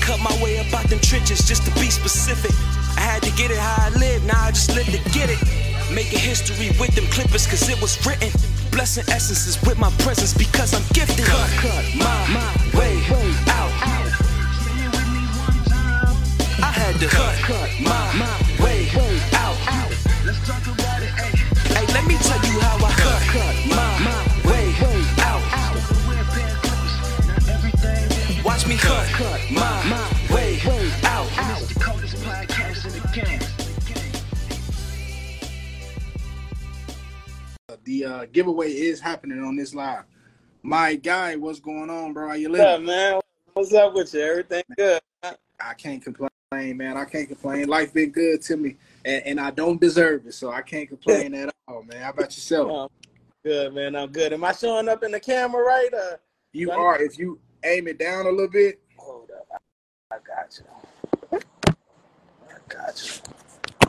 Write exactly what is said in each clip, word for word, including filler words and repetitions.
cut my way up out them trenches, just to be specific. I had to get it how I live, now I just live to get it. Making history with them clippers, cause it was written. Blessing essences with my presence because I'm gifted. Cut, cut my, my way out. I had to cut, cut my, my way out. Let's talk about it, hey. Hey, let me tell you how I cut, cut my, my way out. Watch me cut, cut my, my way out. It's the coldest podcast in the game. The uh, giveaway is happening on this live. My guy, what's going on, bro? How you What's up, living? man? What's up with you? Everything good? I can't complain, man. I can't complain. Life been good to me, and, and I don't deserve it, so I can't complain at all, man. How about yourself? Um, good, man. I'm good. Am I showing up in the camera right? Uh, You are. If you aim it down a little bit. Hold up. I got you. I got you.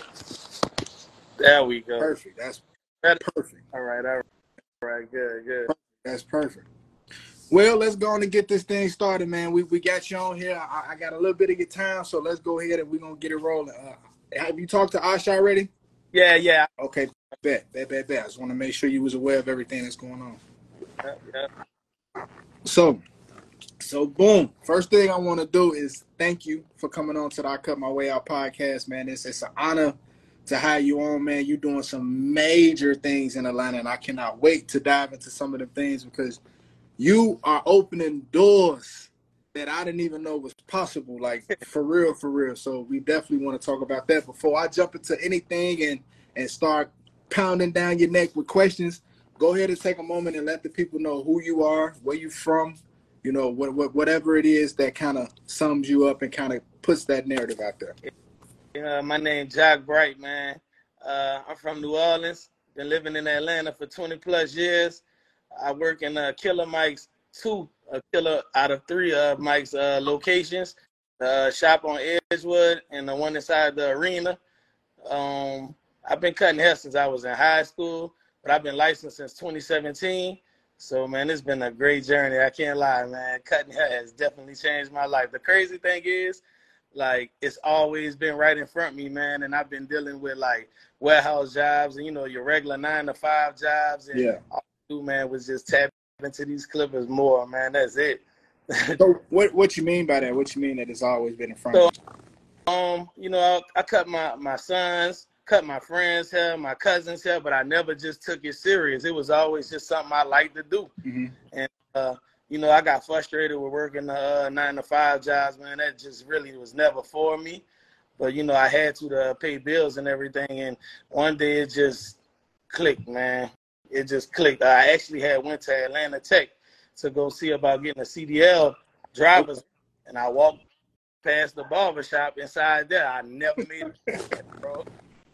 There we go. Perfect. That's perfect. All right. All right. All right. Good. Good. That's perfect. Well, let's go on and get this thing started, man. We we got you on here. I, I got a little bit of your time, so let's go ahead and we're going to get it rolling. Uh, have you talked to Ash already? Yeah, yeah. Okay, bet, bet, bet, bet. I just want to make sure you was aware of everything that's going on. Yeah, yeah. So, so boom. First thing I want to do is thank you for coming on to the I Cut My Way Out podcast, man. It's, it's an honor to have you on, man. You're doing some major things in Atlanta, and I cannot wait to dive into some of the things because you are opening doors that I didn't even know was possible, like for real, for real. So we definitely want to talk about that. Before I jump into anything and, and start pounding down your neck with questions, go ahead and take a moment and let the people know who you are, where you're from, you know, what, what, whatever it is that kind of sums you up and kind of puts that narrative out there. Yeah, my name's Jack Bright, man. Uh, I'm from New Orleans. Been living in Atlanta for twenty plus years. I work in uh, Killer Mike's two, a killer out of three of Mike's uh, locations. The shop on Edgewood and the one inside the arena. Um, I've been cutting hair since I was in high school, but I've been licensed since twenty seventeen. So, man, it's been a great journey. I can't lie, man. Cutting hair has definitely changed my life. The crazy thing is, like, it's always been right in front of me, man. And I've been dealing with, like, warehouse jobs and, you know, your regular nine to five jobs. And yeah. all I do, man, was just tap into these clippers more, man. That's it. So what what you mean by that? What you mean that it's always been in front so, of you? Um, you know, I, I cut my, my sons, cut my friends' hair, my cousins' hair, but I never just took it serious. It was always just something I liked to do. Mm-hmm. And, uh, you know, I got frustrated with working the uh, nine to five jobs, man. That just really was never for me. But, you know, I had to, to pay bills and everything. And one day it just clicked, man. It just clicked. I actually had went to Atlanta Tech to go see about getting a C D L driver's, and I walked past the barbershop inside there. I never made it, bro.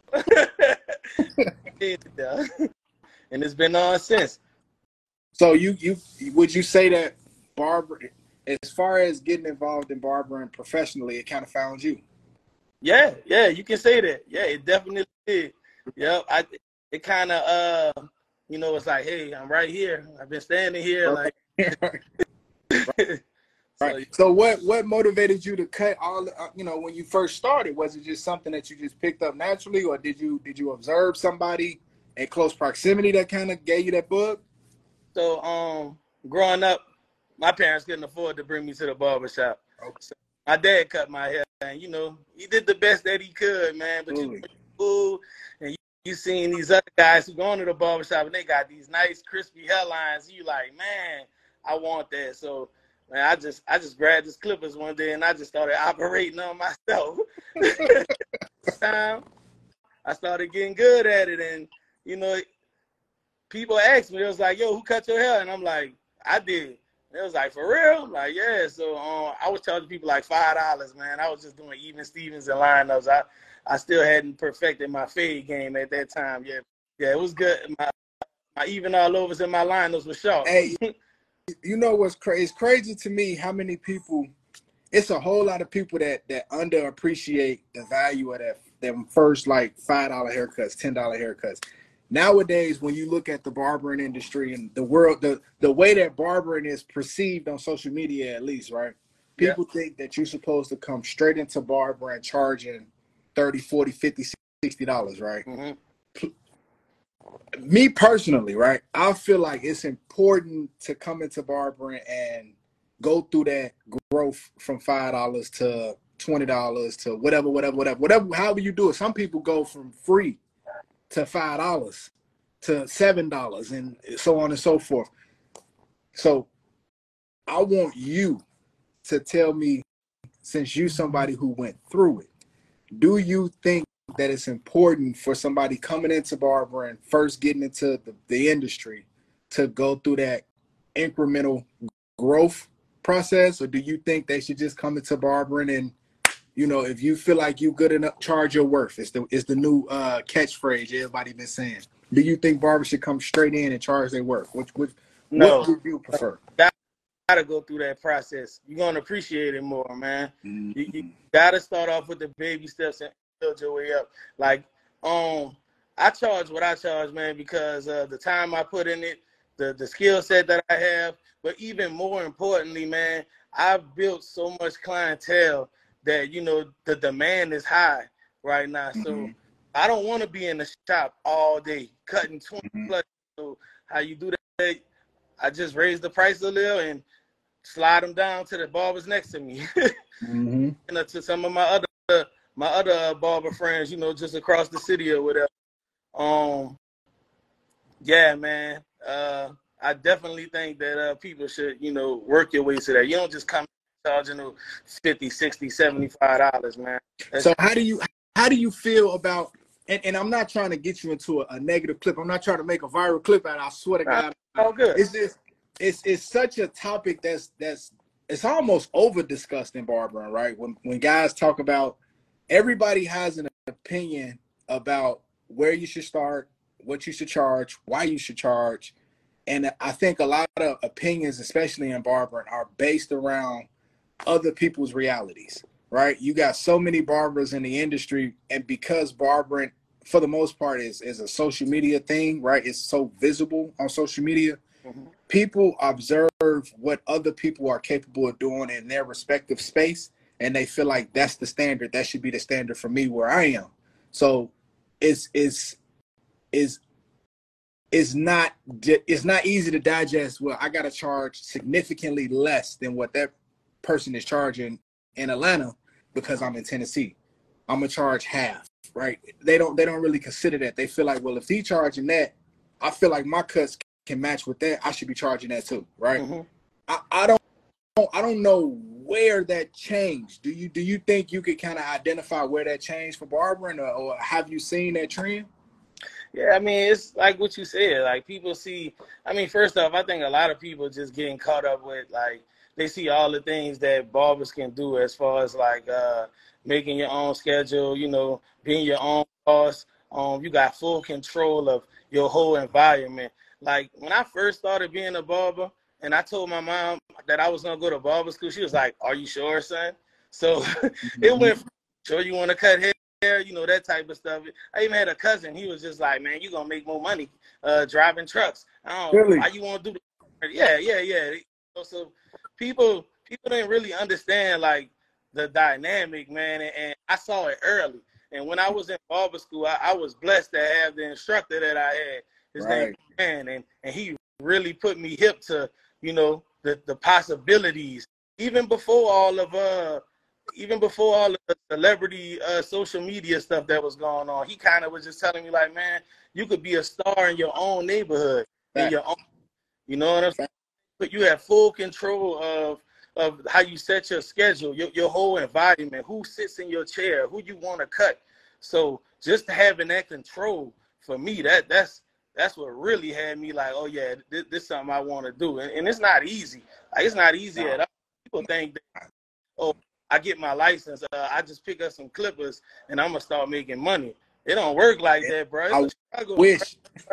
And it's been on since. So you you would you say that barber, as far as getting involved in barbering professionally, it kind of found you? Yeah, yeah, you can say that. Yeah, it definitely did. Yep, I it kind of uh, you know, it's like, hey, I'm right here. I've been standing here, like. Right. Right. So what what motivated you to cut all? Uh, you know, when you first started, was it just something that you just picked up naturally, or did you did you observe somebody in close proximity that kind of gave you that bug? So, um, growing up, my parents couldn't afford to bring me to the barbershop. Okay. So my dad cut my hair, and you know, he did the best that he could, man. But Ooh. you cool, and you, you seen these other guys who go into the barbershop and they got these nice crispy hairlines. You like, man, I want that. So, man, I just I just grabbed his clippers one day and I just started operating on myself. Time I started getting good at it, and you know, people asked me, it was like, yo, who cut your hair? And I'm like, I did. It was like, for real? I'm like, yeah. So um, I was charging people like five dollars, man. I was just doing even Stevens and lineups. I, I still hadn't perfected my fade game at that time yet. Yeah, it was good. My, my even all overs and my lineups were sharp. Hey, you know what's crazy? It's crazy to me how many people, it's a whole lot of people that, that underappreciate the value of that, them first like five dollar haircuts, ten dollar haircuts. Nowadays, when you look at the barbering industry and the world, the, the way that barbering is perceived on social media, at least, right? People yeah. think that you're supposed to come straight into barber and charging thirty, forty, fifty, sixty dollars, right? Mm-hmm. Me personally, right? I feel like it's important to come into barbering and go through that growth from five dollars to twenty dollars to whatever, whatever, whatever, whatever, however you do it. Some people go from free to five dollars to seven dollars and so on and so forth. So I want you to tell me, since you somebody who went through it, do you think that it's important for somebody coming into barbering, first getting into the, the industry, to go through that incremental growth process? Or do you think they should just come into barbering and, you know, if you feel like you good enough, charge your worth? It's the, it's the new uh, catchphrase everybody been saying. Do you think barbers should come straight in and charge their worth? Which, which, no. What would you prefer? That, gotta go through that process. You're gonna appreciate it more, man. Mm-hmm. You, you gotta start off with the baby steps and build your way up. Like, um, I charge what I charge, man, because uh, the time I put in it, the the skill set that I have, but even more importantly, man, I've built so much clientele that, you know, the demand is high right now. Mm-hmm. So I don't want to be in the shop all day cutting twenty mm-hmm. plus. So how you do that? I just raise the price a little and slide them down to the barbers next to me. mm-hmm. And uh, to some of my other my other uh, barber friends, you know, just across the city or whatever. Um, yeah, man. Uh, I definitely think that uh, people should, you know, work your way to that. You don't just come charging no fifty, sixty, seventy-five dollars, man. That's so how do you how do you feel about? And, and I'm not trying to get you into a, a negative clip. I'm not trying to make a viral clip out. I swear to God. Oh, good. It's just, it's it's such a topic that's that's it's almost over discussed in barbering, right? When when guys talk about, everybody has an opinion about where you should start, what you should charge, why you should charge, and I think a lot of opinions, especially in barbering, are based around other people's realities, right? You got so many barbers in the industry, and because barbering, for the most part, is is a social media thing, right? It's so visible on social media. Mm-hmm. People observe what other people are capable of doing in their respective space, and they feel like that's the standard. That should be the standard for me where I am. So it's it's is it's not it's not easy to digest. Well, I got to charge significantly less than what that person is charging in Atlanta because I'm in Tennessee. I'm gonna charge half, right? They don't they don't really consider that. They feel like, well, if he charging that, I feel like my cuts can match with that. I should be charging that too, right? Mm-hmm. I, I don't I don't know where that changed. Do you do you think you could kind of identify where that changed for barbering, or, or have you seen that trend? Yeah, I mean, it's like what you said. Like, people see, I mean, first off, I think a lot of people just getting caught up with, like, they see all the things that barbers can do as far as, like, uh, making your own schedule, you know, being your own boss. Um, you got full control of your whole environment. Like, when I first started being a barber, and I told my mom that I was going to go to barber school, she was like, "Are you sure, son?" So it went from, "Sure you want to cut hair?" You know, that type of stuff. I even had a cousin. He was just like, "Man, you going to make more money uh, driving trucks. I don't really? know why you want to do the." Yeah, yeah, yeah. So people people didn't really understand, like, the dynamic, man, and, and I saw it early. And when I was in barber school, I, I was blessed to have the instructor that I had. His right. name was Man, and, and he really put me hip to, you know, the, the possibilities. Even before all of uh even before all of the celebrity uh social media stuff that was going on, he kind of was just telling me, like, man, you could be a star in your own neighborhood, right. in your own, you know what I'm saying? But you have full control of of how you set your schedule, your, your whole environment, who sits in your chair, who you want to cut. So just having that control, for me, that that's that's what really had me like, oh yeah, this, this is something I want to do. And, and it's not easy. Like, it's not easy at all. People think that, oh, I get my license, uh, I just pick up some clippers and I'm gonna start making money. It don't work like that, bro. It's I a struggle, wish.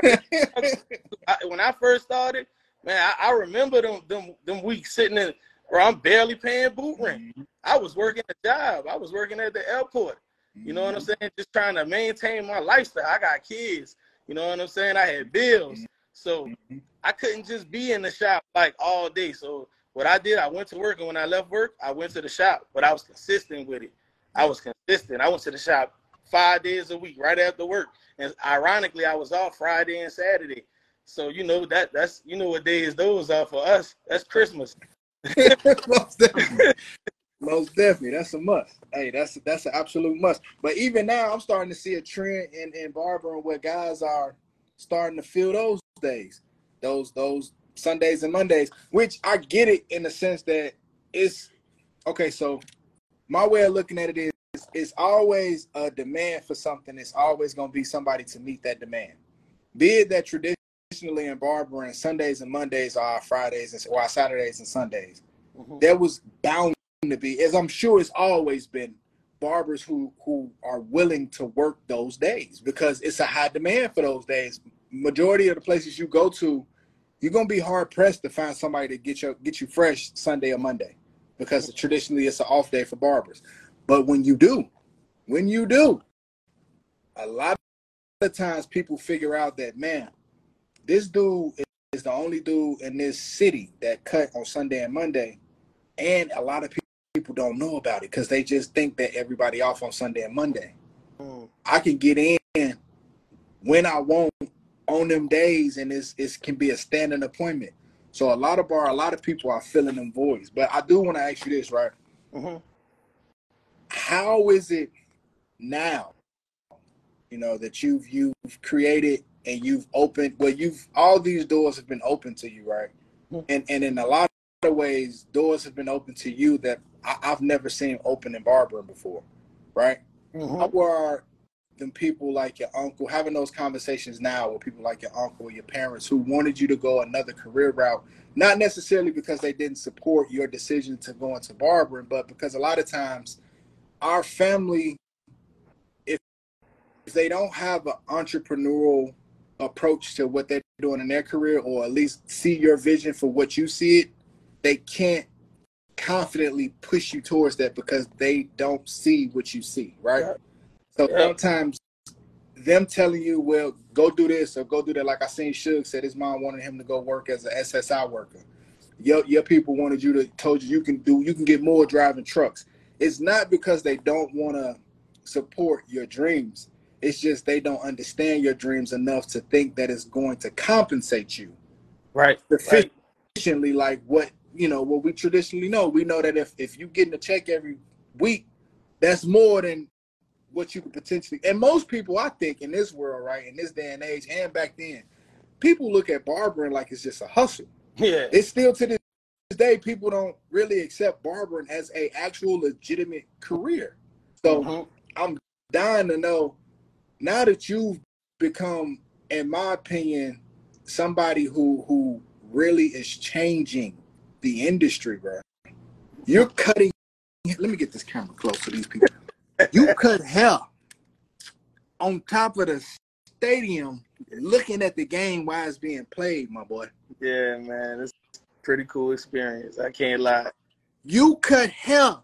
I, when I first started, man, I, I remember them them them weeks sitting in where I'm barely paying boot rent. Mm-hmm. I was working a job. I was working at the airport. You know what I'm saying? Just trying to maintain my lifestyle. I got kids. You know what I'm saying? I had bills. So I couldn't just be in the shop like all day. So what I did, I went to work, and when I left work, I went to the shop. But I was consistent with it. I was consistent. I went to the shop five days a week, right after work. And ironically, I was off Friday and Saturday. So you know that that's you know what days those are for us. That's Christmas. Most definitely. Most definitely. That's a must. Hey, that's that's an absolute must. But even now, I'm starting to see a trend in, in barbering where guys are starting to fill those days, those those Sundays and Mondays, which I get it in the sense that it's okay. So my way of looking at it is it's always a demand for something. It's always going to be somebody to meet that demand. Be it that traditionally in barbering, Sundays and Mondays are Fridays and or Saturdays and Sundays. Mm-hmm. There was bound to be, as I'm sure it's always been, barbers who who are willing to work those days because it's a high demand for those days. Majority of the places you go to, you're gonna be hard pressed to find somebody to get you get you fresh Sunday or Monday because traditionally it's an off day for barbers. But when you do, when you do, a lot of times people figure out that, man, this dude is the only dude in this city that cut on Sunday and Monday, and a lot of people People don't know about it because they just think that everybody off on Sunday and Monday. Mm. I can get in when I want on them days, and it's it can be a standing appointment. So a lot of bar, a lot of people are filling them voids. But I do want to ask you this, right? Mm-hmm. How is it now? You know that you've you've created and you've opened. Well, you've all these doors have been open to you, right? Mm-hmm. And and in a lot of ways, doors have been open to you that I, I've never seen open in barbering before, right? Mm-hmm. How are them people like your uncle having those conversations now with people like your uncle, your parents who wanted you to go another career route, not necessarily because they didn't support your decision to go into barbering, but because a lot of times our family, if, if they don't have an entrepreneurial approach to what they're doing in their career, or at least see your vision for what you see it, they can't confidently push you towards that because they don't see what you see, right? Yeah. So yeah. Sometimes them telling you, well, go do this or go do that, like I seen Suge said his mom wanted him to go work as an S S I worker. Your, your people wanted you to, told you you can do, you can get more driving trucks. It's not because they don't want to support your dreams. It's just they don't understand your dreams enough to think that it's going to compensate you. Right. Sufficiently right. Like what, you know, what we traditionally know. We know that if, if you getting a check every week, that's more than what you could potentially, and most people, I think, in this world, right, in this day and age, and back then, people look at barbering like it's just a hustle. Yeah. It's still to this day, people don't really accept barbering as a actual legitimate career. So mm-hmm. I'm dying to know, now that you've become, in my opinion, somebody who who really is changing the industry, bro. You're cutting, let me get this camera close to these people. You cut hair on top of the stadium looking at the game while it's being played, my boy. Yeah, man. It's a pretty cool experience. I can't lie. You cut hair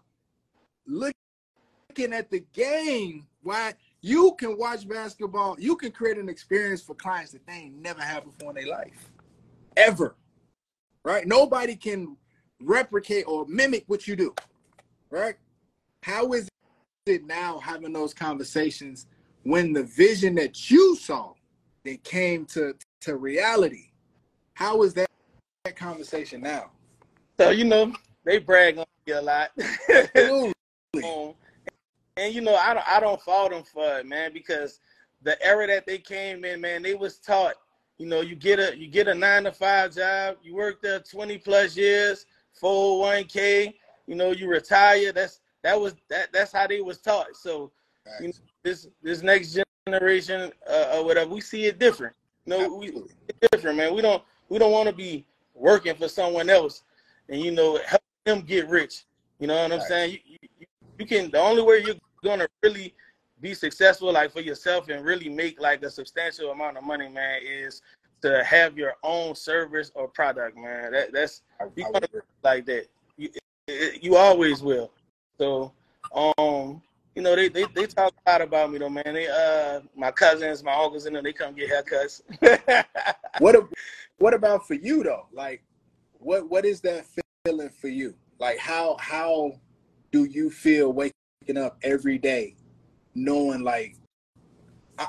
looking at the game while you can watch basketball. You can create an experience for clients that they ain't never had before in their life. Ever. Right? Nobody can replicate or mimic what you do. Right? How is it now having those conversations when the vision that you saw that came to, to reality? How is that, that conversation now? So, you know, they brag on me a lot. Absolutely. um, and, you know, I don't, I don't fault them for it, man, because the era that they came in, man, they was taught, you know, you get a you get a nine to five job, you work there twenty plus years, four oh one k, you know, you retire. That's that was that that's how they was taught. So you know, this this next generation uh, or whatever, we see it different. You know, we see it different, man. We don't we don't want to be working for someone else and, you know, help them get rich. You know what I'm right. saying? You, you you can, the only way you're gonna really be successful, like for yourself, and really make like a substantial amount of money, man, is to have your own service or product, man. That that's you want to like that. You it, you always will. So, um, you know, they, they they talk a lot about me though, man. They uh, my cousins, my uncles, and them, they come get haircuts. what what about for you though? Like, what what is that feeling for you? Like, how how do you feel waking up every day knowing, like, I,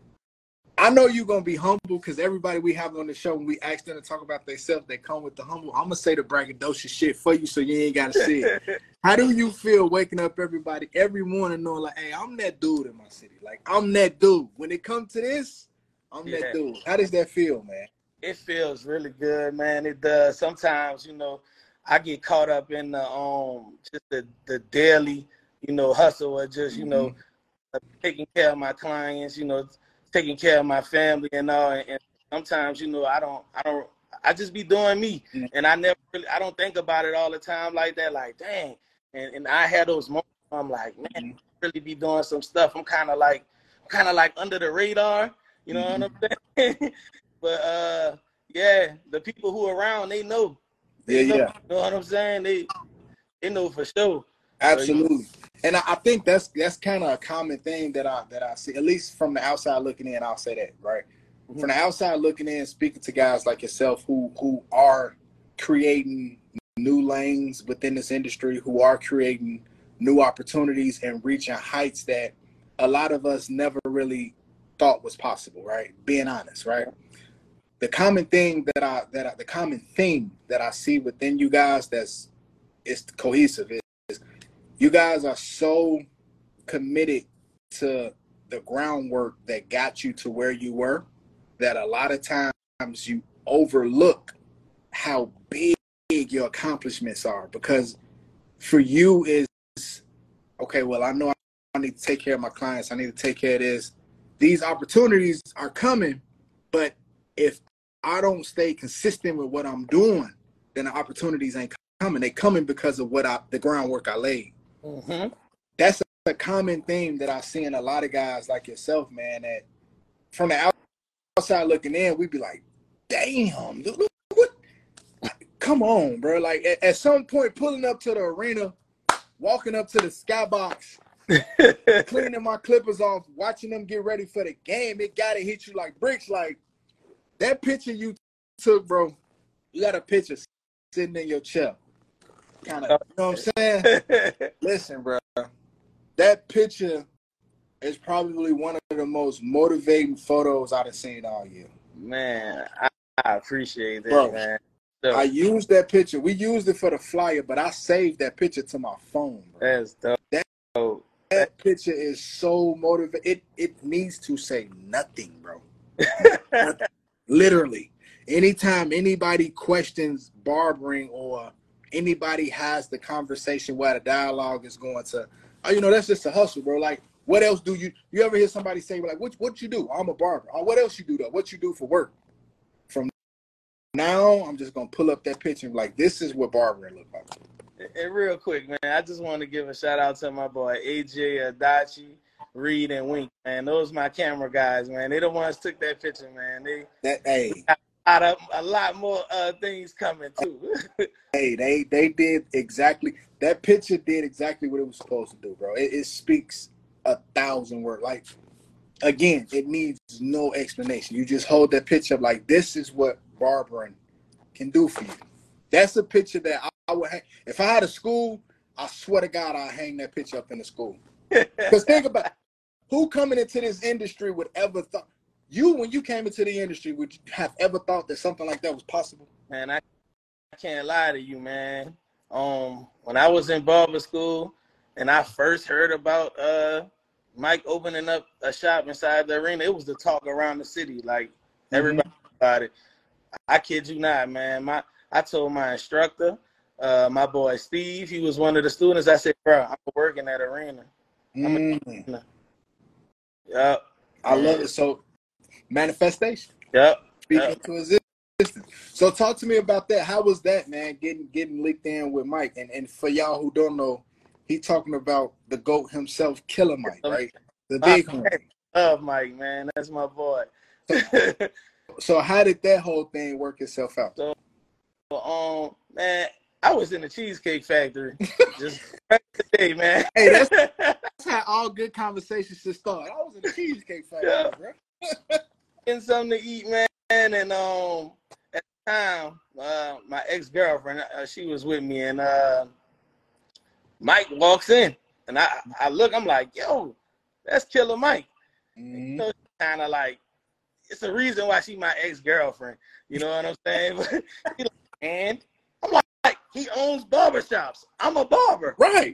I know you're going to be humble because everybody we have on the show, when we ask them to talk about themselves, they come with the humble. I'm going to say the braggadocious shit for you so you ain't got to see it. How do you feel waking up everybody every morning knowing, like, hey, I'm that dude in my city. Like, I'm that dude. When it comes to this, I'm yeah. that dude. How does that feel, man? It feels really good, man. It does. Sometimes, you know, I get caught up in the um just the, the daily, you know, hustle or just, you mm-hmm. know, taking care of my clients, you know, taking care of my family and all. And, and sometimes, you know, I don't, I don't, I just be doing me, mm-hmm. and I never, really, I don't think about it all the time like that. Like, dang, and and I had those moments where I'm like, man, mm-hmm. I really be doing some stuff. I'm kind of like, kind of like under the radar, you know mm-hmm. what I'm saying? But uh, yeah, the people who are around, they know. They yeah, know, yeah. You know what I'm saying? They, they know for sure. Absolutely. And I, I think that's that's kind of a common thing that I that I see, at least from the outside looking in. I'll say that, right? Mm-hmm. From the outside looking in, speaking to guys like yourself who who are creating new lanes within this industry, who are creating new opportunities and reaching heights that a lot of us never really thought was possible, right? Being honest, right? The common thing that I that I, the common theme that I see within you guys that's it's cohesive is you guys are so committed to the groundwork that got you to where you were that a lot of times you overlook how big your accomplishments are, because for you is okay, well, I know I need to take care of my clients, I need to take care of this. These opportunities are coming, but if I don't stay consistent with what I'm doing, then the opportunities ain't coming. They coming because of what I, the groundwork I laid. Mm-hmm. That's a common theme that I see in a lot of guys like yourself, man, that from the outside looking in, we'd be like, damn, look, look, what? Come on, bro. Like, at, at some point, pulling up to the arena, walking up to the skybox, cleaning my clippers off, watching them get ready for the game, it got to hit you like bricks. Like, that picture you took, bro, you got a picture sitting in your chair. Kind of, you know what I'm saying? Listen, bro, that picture is probably one of the most motivating photos I've seen all year. Man, I, I appreciate that, bro, man. So, I used that picture. We used it for the flyer, but I saved that picture to my phone, bro. That's dope. That, that picture is so motivating. It, it needs to say nothing, bro. Nothing. Literally. Anytime anybody questions barbering or anybody has the conversation where the dialogue is going to, oh, you know, that's just a hustle, bro. Like, what else do you, you ever hear somebody say, like, what what you do? I'm a barber. Oh, what else you do, though? What you do for work? From now, I'm just going to pull up that picture and be like, this is what barbering look like. And real quick, man, I just want to give a shout out to my boy, A J, Adachi, Reed, and Wink, man. Those my camera guys, man. They the ones took that picture, man. They that hey. Got a, a lot more uh, things coming too. Hey, they they did exactly that picture did exactly what it was supposed to do, bro. It, it speaks a thousand words. Like, again, it needs no explanation. You just hold that picture up like, this is what barbering can do for you. That's a picture that I, I would hang. If I had a school, I swear to God, I'd hang that picture up in the school. Because think about it. Who coming into this industry would ever thought, you, when you came into the industry, would you have ever thought that something like that was possible? Man, I, I can't lie to you, man. Um, when I was in barber school and I first heard about uh, Mike opening up a shop inside the arena, it was the talk around the city. Like, everybody mm-hmm. about it. I kid you not, man. My I told my instructor, uh, my boy Steve, he was one of the students. I said, bro, I'm working that arena. Mm. Yep. I love it. So, manifestation. Yep. Speaking yep. to existence. So, talk to me about that. How was that, man? Getting getting linked in with Mike, and and for y'all who don't know, he talking about the GOAT himself, Killer Mike, right? The big one. Love Mike, man. That's my boy. So, so, how did that whole thing work itself out? So, um, man, I was in the Cheesecake Factory just today, man. Hey, that's, that's how all good conversations should start. I was in the Cheesecake Factory, yeah. bro. Getting something to eat, man, and um, at the time, uh, my ex-girlfriend, uh, she was with me, and uh, Mike walks in, and I, I look, I'm like, yo, that's Killer Mike. Mm-hmm. You know, kind of like, it's a reason why she my ex-girlfriend. You know what I'm saying? He like, and I'm like, he owns barbershops. I'm a barber. Right.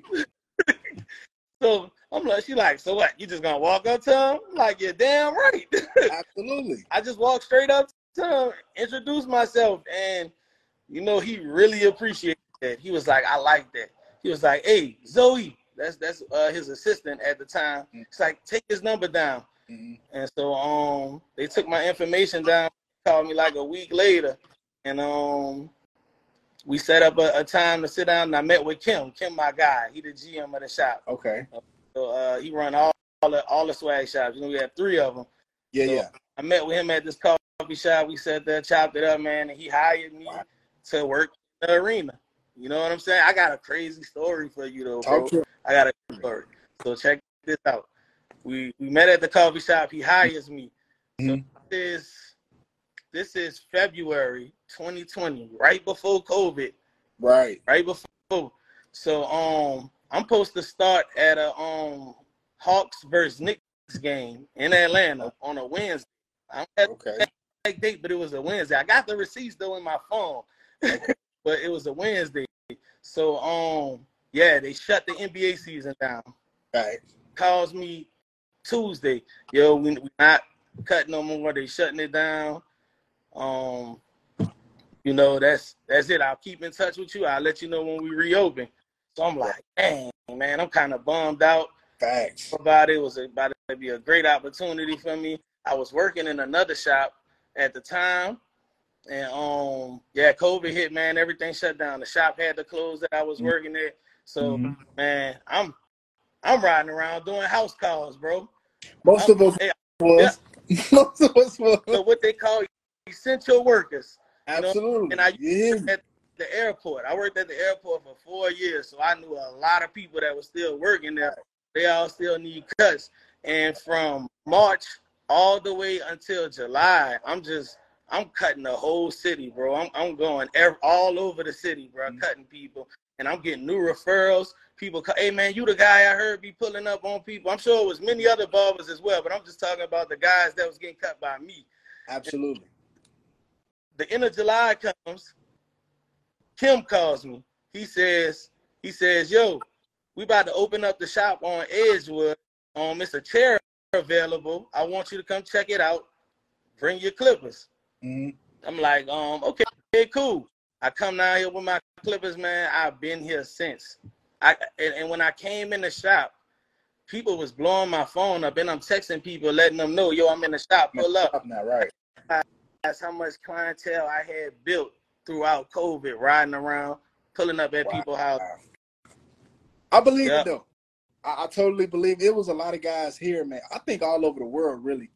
So I'm like, she like, so what? You just gonna walk up to him? I'm like, you're damn right. Absolutely. I just walked straight up to him, introduced myself, and you know, he really appreciated that. He was like, I like that. He was like, hey, Zoe, that's that's uh, his assistant at the time. Mm-hmm. He's like, take his number down. Mm-hmm. And so um, they took my information down, called me like a week later, and um, we set up a, a time to sit down, and I met with Kim. Kim, my guy. He the G M of the shop. Okay. So uh, he run all, all the all the swag shops. You know, we had three of them. Yeah, so yeah. I met with him at this coffee shop. We sat there, chopped it up, man, and he hired me wow. to work in the arena. You know what I'm saying? I got a crazy story for you, though, bro. Talk to I got a story. So check this out. We we met at the coffee shop. He hires me. Mm-hmm. So this is this is February twenty twenty, right before COVID. Right. Right before. So um, I'm supposed to start at a um Hawks versus Knicks game in Atlanta on a Wednesday. I don't have Okay. that date, but it was a Wednesday. I got the receipts though in my phone, but it was a Wednesday. So um, yeah, they shut the N B A season down. Right. Calls me Tuesday. Yo, we we not cutting no more. They shutting it down. Um, you know, that's that's it. I'll keep in touch with you. I'll let you know when we reopen. So I'm like, dang, man, I'm kind of bummed out Facts. about it. It was about to be a great opportunity for me. I was working in another shop at the time, and um, yeah, COVID hit, man. Everything shut down. The shop had to close that I was Mm-hmm. working at. So, Mm-hmm. man, I'm I'm riding around doing house calls, bro. Most I'm, of us hey, was. yeah. Most of us was. So what they call essential workers. Absolutely. You know? And I yeah. worked at the airport. I worked at the airport for four years, so I knew a lot of people that were still working there. They all still need cuts. And from March all the way until July, I'm just I'm cutting the whole city, bro. I'm I'm going every, all over the city, bro, Mm-hmm. cutting people, and I'm getting new referrals. People, hey man, you the guy I heard be pulling up on people. I'm sure it was many other barbers as well, but I'm just talking about the guys that was getting cut by me. Absolutely. And the end of July comes. Kim calls me. He says, he says, yo, we about to open up the shop on Edgewood. Um, it's a chair available. I want you to come check it out. Bring your clippers. Mm-hmm. I'm like, um, okay, okay, cool. I come down here with my clippers, man. I've been here since. I and, and when I came in the shop, people was blowing my phone up, and I'm texting people, letting them know, yo, I'm in the shop. Pull up. Not right. That's how much clientele I had built throughout COVID, riding around, pulling up at Wow. people's house. I believe Yep. it though. I, I totally believe it. It was a lot of guys here, man. I think all over the world, really.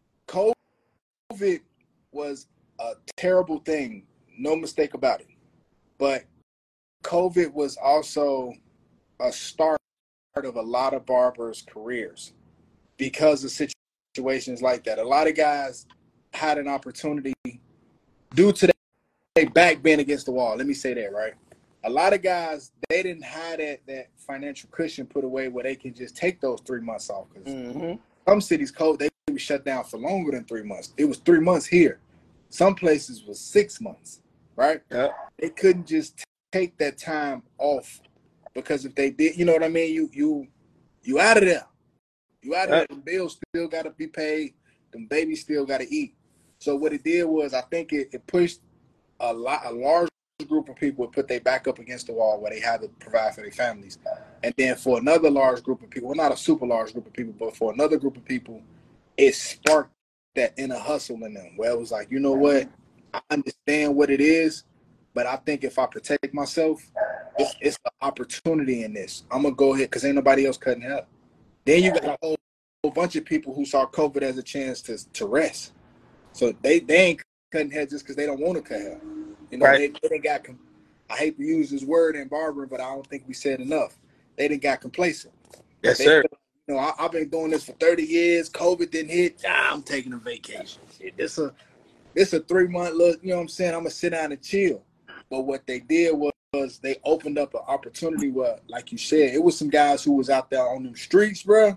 COVID was a terrible thing, no mistake about it. But COVID was also a start of a lot of barbers' careers because of situations like that. A lot of guys had an opportunity due to their back being against the wall. Let me say that, right? A lot of guys, they didn't have that, that financial cushion put away where they can just take those three months off. Because Mm-hmm. some cities, code they were shut down for longer than three months. It was three months here. Some places was six months, right? Yep. They couldn't just take that time off because if they did, you know what I mean? You you you out of there. You out of Yep. there. The bills still got to be paid. Them babies still got to eat. So what it did was, I think it, it pushed a lot, a large group of people would put their back up against the wall where they had to provide for their families. And then for another large group of people, well, not a super large group of people, but for another group of people, it sparked that inner hustle in them where it was like, you know what? I understand what it is, but I think if I protect myself, it's, it's an opportunity in this. I'm going to go ahead because ain't nobody else cutting it up. Then you got a whole, whole bunch of people who saw COVID as a chance to, to rest. So they, they ain't cutting hair just because they don't want to cut hair. You know, Right. they, they didn't got, I hate to use this word in barbering, but I don't think we said enough. They didn't got complacent. Yes, They sir. feel, you know, I, I've been doing this for thirty years. COVID didn't hit. Ah, I'm taking a vacation. Shit, this a, it's a three month look, you know what I'm saying? I'm gonna sit down and chill. But what they did was, was they opened up an opportunity where, like you said, it was some guys who was out there on them streets, bro,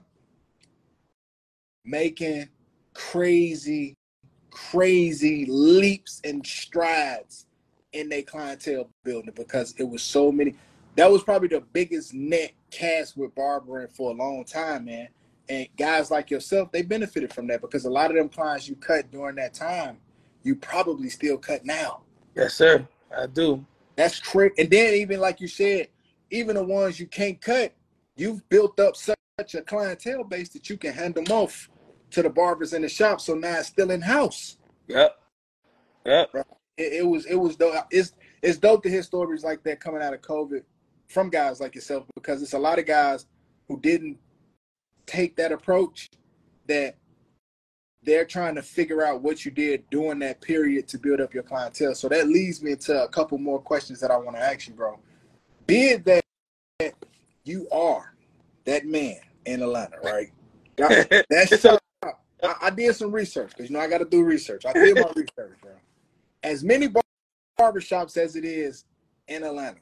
making crazy, crazy leaps and strides in their clientele building because it was so many. That was probably the biggest net cast with barbering for a long time, man. And guys like yourself, they benefited from that because a lot of them clients you cut during that time, you probably still cut now. Yes, sir. I do. That's trick. And then even like you said, even the ones you can't cut, you've built up such a clientele base that you can hand them off to the barbers in the shop. So now it's still in house. Yep. Yep. It, it was it was dope. It's it's dope to hear stories like that coming out of COVID from guys like yourself because it's a lot of guys who didn't take that approach that they're trying to figure out what you did during that period to build up your clientele. So that leads me into a couple more questions that I want to ask you, bro. Be it that you are that man in Atlanta, right? That's so, I, I did some research because, you know, I got to do research. I did my research, bro. As many bar- barbershops as it is in Atlanta,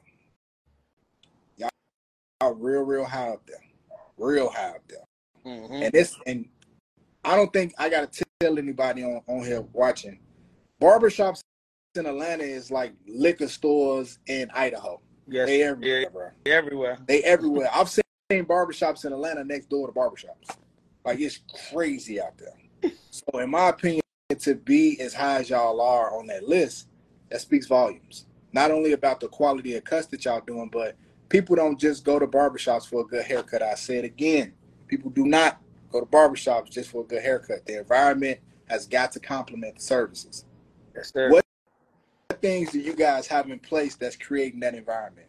y'all are real, real high up there. Real high up there. Mm-hmm. And this, and I don't think I gotta tell anybody on, on here watching. Barbershops in Atlanta is like liquor stores in Idaho. Yes, they everywhere, yeah, bro. Everywhere. They everywhere. I've seen barbershops in Atlanta next door to barbershops. Like it's crazy out there. So in my opinion, to be as high as y'all are on that list, that speaks volumes. Not only about the quality of cuts that y'all doing, but people don't just go to barbershops for a good haircut. I say it again. People do not go to barbershops just for a good haircut. The environment has got to complement the services. Yes, sir. What things do you guys have in place that's creating that environment?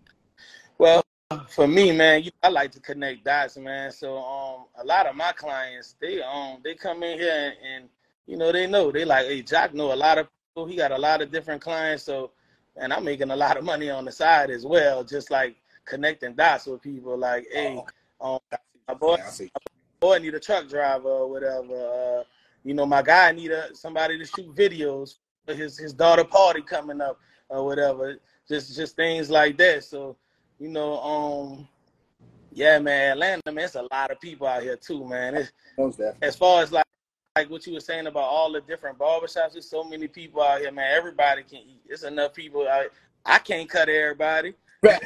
Well, for me, man, you, I like to connect dots, man. So um, a lot of my clients, they um, they come in here and, and you know, they know. They like, hey, Jock know a lot of people. He got a lot of different clients. So, and I'm making a lot of money on the side as well, just like connecting dots with people. Like, hey, oh, um, my boy, my boy need a truck driver or whatever. Uh, you know, my guy need a, somebody to shoot videos for his, his daughter party coming up or whatever. Just just things like that. So, you know, um, yeah, man, Atlanta, man, it's a lot of people out here too, man. It's, as far as like, like what you were saying about all the different barbershops, there's so many people out here, man. Everybody can eat. There's enough people out here. I can't cut everybody. Right.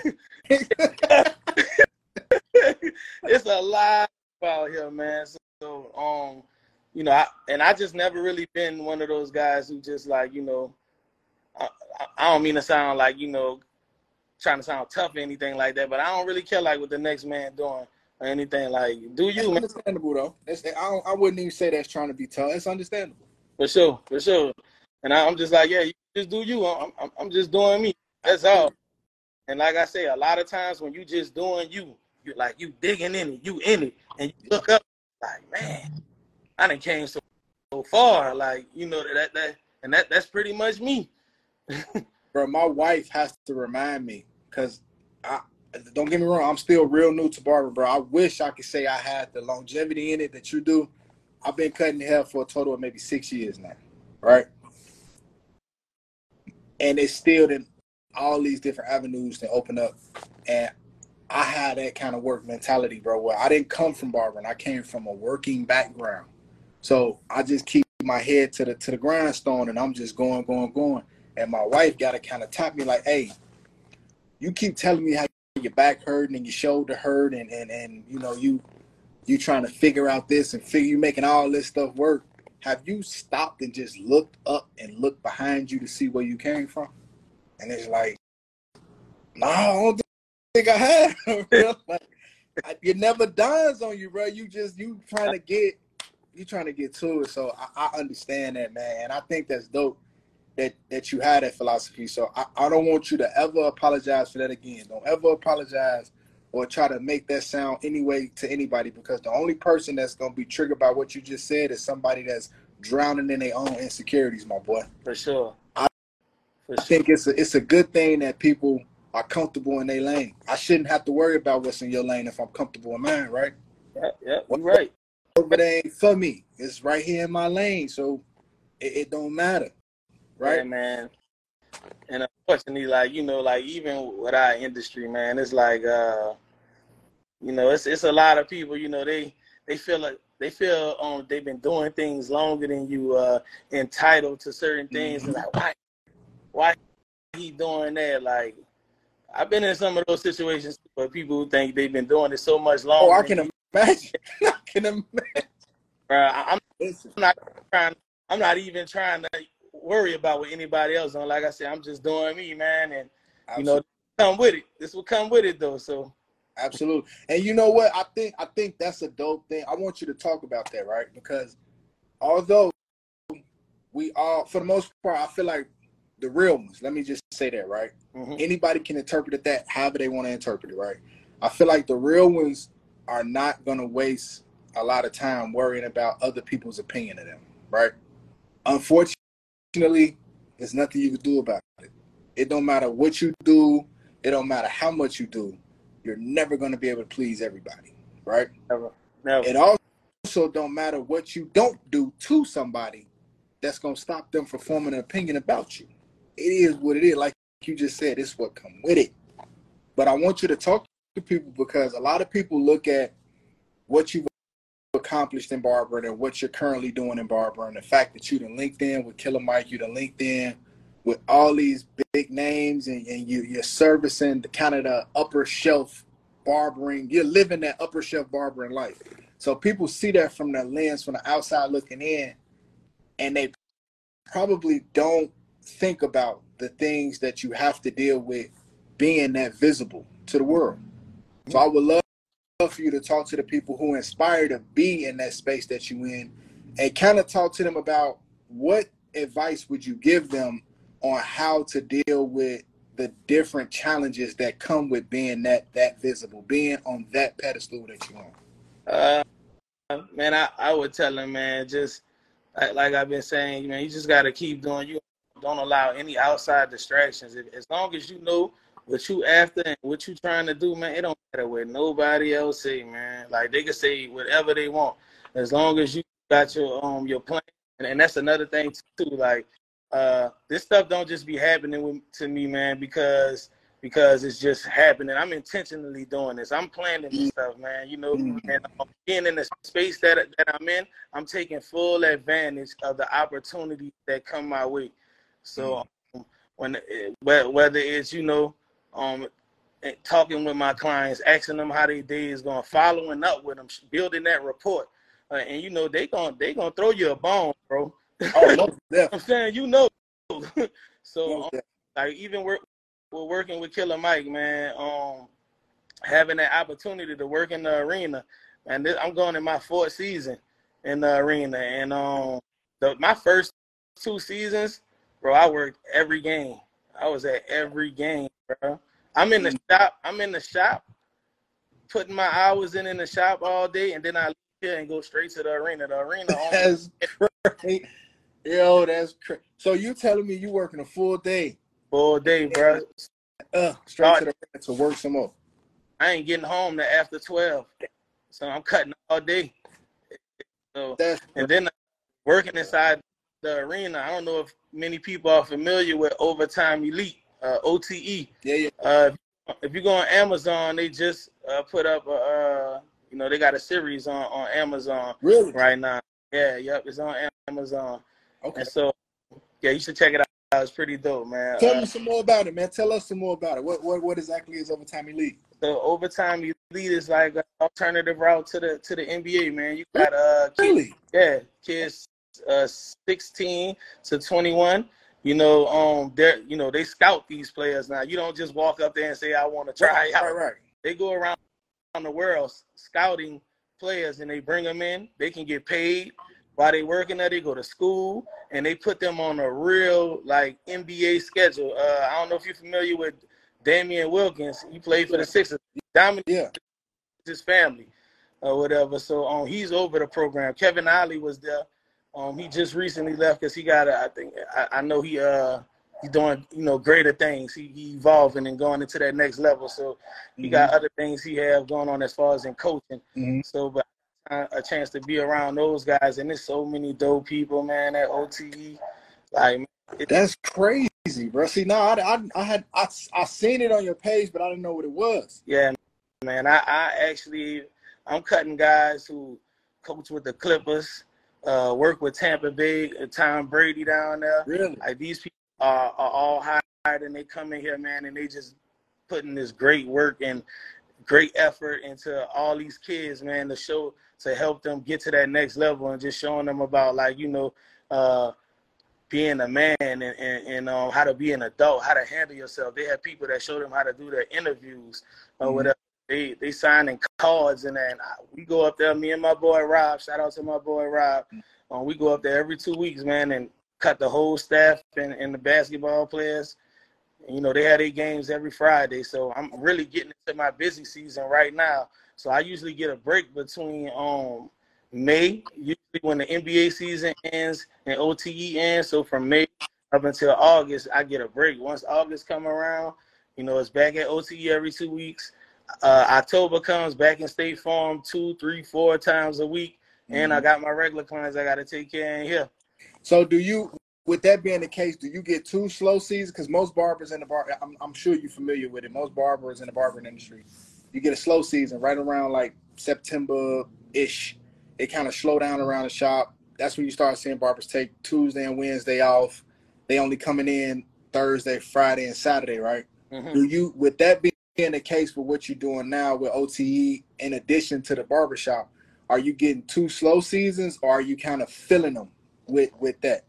It's a lot out here, man. So, so, um, you know, I, and I just never really been one of those guys who just like, you know, I, I don't mean to sound like, you know, trying to sound tough or anything like that, but I don't really care like what the next man doing or anything. Like, do you? It's man? Understandable though. It's, I don't, I wouldn't even say that's trying to be tough. It's understandable. For sure, for sure. And I, I'm just like, yeah, you just do you. I'm, I'm, I'm just doing me. That's all. And like I say, a lot of times when you just doing you, you like you digging in it, you in it, and you look up like, man, I done came so, so far. Like, you know, that that and that that's pretty much me. Bro, my wife has to remind me because I don't get me wrong, I'm still real new to barber, bro. I wish I could say I had the longevity in it that you do. I've been cutting hair for a total of maybe six years now, right? And it's still in all these different avenues that open up. And I had that kind of work mentality, bro, where I didn't come from barbering. I came from a working background. So I just keep my head to the to the grindstone and I'm just going, going, going. And my wife got to kind of tap me like, hey, you keep telling me how your back hurting and your shoulder hurt and, and, and you know, you you trying to figure out this and figure you making all this stuff work. Have you stopped and just looked up and looked behind you to see where you came from? And it's like, no, I don't think I have. Like, I, it never dawns on you, bro. You just, you trying to get, you trying to get to it. So I, I understand that, man. And I think that's dope that, that you had that philosophy. So I, I don't want you to ever apologize for that again. Don't ever apologize or try to make that sound anyway to anybody, because the only person that's going to be triggered by what you just said is somebody that's drowning in their own insecurities, my boy. For sure. I, For I sure. think it's a, it's a good thing that people are comfortable in their lane. I shouldn't have to worry about what's in your lane if I'm comfortable in mine, right? Yeah, yeah, you're right. Over there ain't for me. It's right here in my lane. So it, it don't matter, right? Yeah, man. And unfortunately, like, you know, like even with our industry, man, it's like, uh, you know, it's it's a lot of people, you know, they they feel like they feel um they've been doing things longer than you, uh, entitled to certain things, mm-hmm. and like why why he doing that? Like, I've been in some of those situations where people who think they've been doing it so much longer. Oh, I can imagine. I can imagine. Bro, I'm, I'm not trying. I'm not even trying to worry about what anybody else on. Like I said, I'm just doing me, man, and Absolutely. you know, come with it. This will come with it, though. So. Absolutely. And you know what? I think I think that's a dope thing. I want you to talk about that, right? Because although we all, for the most part, I feel like the real ones, let me just say that, right? Mm-hmm. Anybody can interpret it that however they want to interpret it, right? I feel like the real ones are not going to waste a lot of time worrying about other people's opinion of them, right? Unfortunately, there's nothing you can do about it. It don't matter what you do. It don't matter how much you do. You're never going to be able to please everybody, right? Never. Never. It also don't matter what you don't do to somebody that's going to stop them from forming an opinion about you. It is what it is. Like you just said, it's what come with it. But I want you to talk to people because a lot of people look at what you've accomplished in barbering and what you're currently doing in barbering. The fact that you done linked in with Killer Mike, you done linked in with all these big names, and, and you, you're servicing the kind of the upper shelf barbering. You're living that upper shelf barbering life. So people see that from the lens, from the outside looking in, and they probably don't think about the things that you have to deal with being that visible to the world. So I would love for you to talk to the people who inspire to be in that space that you in, and kind of talk to them about what advice would you give them on how to deal with the different challenges that come with being that that visible, being on that pedestal that you're on. Uh, man, I, I would tell them, man, just like, like I've been saying, you know, you just got to keep doing you. Don't allow any outside distractions. As long as you know what you after and what you trying to do, man, it don't matter what nobody else say, man. Like, they can say whatever they want. As long as you got your um your plan. And, and that's another thing, too, like, Uh, this stuff don't just be happening with, to me, man, because because it's just happening. I'm intentionally doing this. I'm planning this stuff, man. You know, and um, being in the space that that I'm in, I'm taking full advantage of the opportunities that come my way. So um, when whether it's you know, um, talking with my clients, asking them how their day is going, following up with them, building that rapport, uh, and you know they gonna they gonna throw you a bone, bro. Oh, no, I'm saying, you know. So, um, like, even we're, we're working with Killer Mike, man, um, having that opportunity to work in the arena. And this, I'm going in my fourth season in the arena. And um, the, my first two seasons, bro, I worked every game. I was at every game, bro. I'm in the shop. I'm in the shop, putting my hours in in the shop all day, and then I leave here and go straight to the arena. The arena. That's great. Yo, that's crazy. So you telling me you working a full day? Full day, bro. Uh, straight to the arena to work some more. I ain't getting home to after twelve, so I'm cutting all day. So, that's and then working inside the arena. I don't know if many people are familiar with Overtime Elite, uh, O T E. Yeah, yeah. Uh, if you go on Amazon, they just uh, put up, a, uh, you know, they got a series on, on Amazon really? right now. Yeah, yep, it's on Amazon. Okay. And so, yeah, you should check it out. It's pretty dope, man. Tell uh, me some more about it, man. Tell us some more about it. What what what exactly is Overtime Elite? So Overtime Elite is like an alternative route to the to the N B A, man. You got uh kids, really? yeah, kids uh sixteen to twenty-one. You know, um, they're you know they scout these players now. You don't just walk up there and say I want to try right, out. Right, right. They go around the world scouting players and they bring them in. They can get paid. While they working there, they go to school, and they put them on a real, like, N B A schedule. Uh, I don't know if you're familiar with Damian Wilkins. He played for the Sixers. He dominated yeah. his family or whatever. So um, he's over the program. Kevin Ollie was there. Um, he just recently left because he got, a, I think, I, I know he uh he's doing, you know, greater things. He, he evolving and going into that next level. So he mm-hmm. got other things he have going on as far as in coaching. Mm-hmm. So, but a, a chance to be around those guys, and there's so many dope people, man, at O T E. Like, man, it, that's crazy, bro. See, no, I, I, I had I, I seen it on your page, but I didn't know what it was. Yeah, man. I, I actually I'm cutting guys who coach with the Clippers, uh, work with Tampa Bay, uh, Tom Brady down there. Really? Like, these people are, are all hired, and they come in here, man, and they just putting this great work and great effort into all these kids, man, to show, to help them get to that next level, and just showing them about, like, you know, uh, being a man and, and, and um, how to be an adult, how to handle yourself. They have people that show them how to do their interviews or mm-hmm. whatever. They they signing cards, and then we go up there, me and my boy Rob, shout out to my boy Rob. Um, we go up there every two weeks, man, and cut the whole staff and, and the basketball players. You know, they had eight games every Friday, so I'm really getting into my busy season right now. So I usually get a break between um May, usually when the N B A season ends and O T E ends. So from May up until August, I get a break. Once August come around, you know, it's back at O T E every two weeks. Uh, October comes, back in State Farm two, three, four times a week, mm-hmm. and I got my regular clients I got to take care of in here. So do you, with that being the case, do you get two slow seasons? Because most barbers in the bar, I'm, I'm sure you're familiar with it. Most barbers in the barbering industry, you get a slow season right around like September-ish. It kind of slow down around the shop. That's when you start seeing barbers take Tuesday and Wednesday off. They only coming in Thursday, Friday, and Saturday, right? Mm-hmm. Do you, with that being the case for what you're doing now with O T E, in addition to the barbershop, are you getting two slow seasons, or are you kind of filling them with, with that?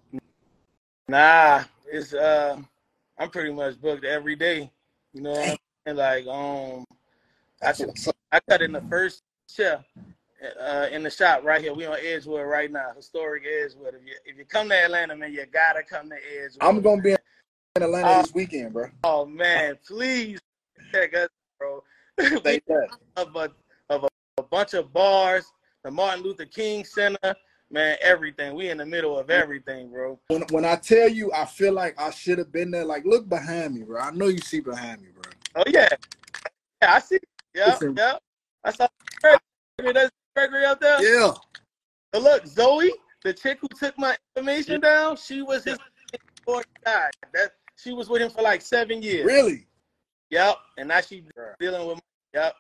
Nah, it's uh, I'm pretty much booked every day. You know what I mean? Like, um, I, I cut in the first chair uh, in the shop right here. We on Edgewood right now, historic Edgewood. If you if you come to Atlanta, man, you gotta come to Edgewood. I'm gonna be in Atlanta uh, this weekend, bro. Oh man, please check us, bro. Thank that. Of a of a, a bunch of bars, the Martin Luther King Center. Man, everything. We in the middle of everything, bro. When, when I tell you, I feel like I should have been there. Like, look behind me, bro. I know you see behind me, bro. Oh, yeah. Yeah, I see. Yeah, yeah. I saw Gregory. That's Gregory up there. Yeah. But look, Zoe, the chick who took my information down, she was his before he died. That, she was with him for like seven years. Really? Yep. And now she's dealing with my, yep,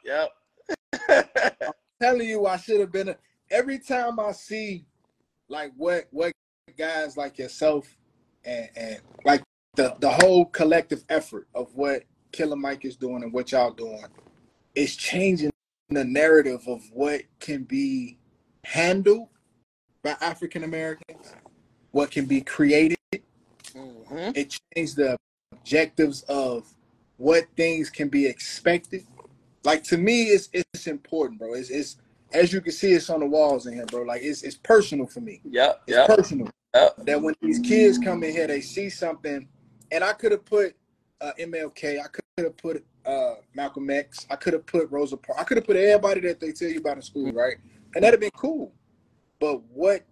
yep. I'm telling you, I should have been a, every time I see like what what guys like yourself and, and like the, the whole collective effort of what Killer Mike is doing and what y'all doing, is changing the narrative of what can be handled by African Americans, what can be created. Mm-hmm. It changed the objectives of what things can be expected. Like, to me, it's it's important, bro. It's it's as you can see, it's on the walls in here, bro. Like, it's it's personal for me. Yeah, it's yep. personal. Yep. That when these kids come in here, they see something, and I could have put uh, M L K, I could have put uh, Malcolm X, I could have put Rosa Parks, I could have put everybody that they tell you about in school, right? And that'd have been cool. But what?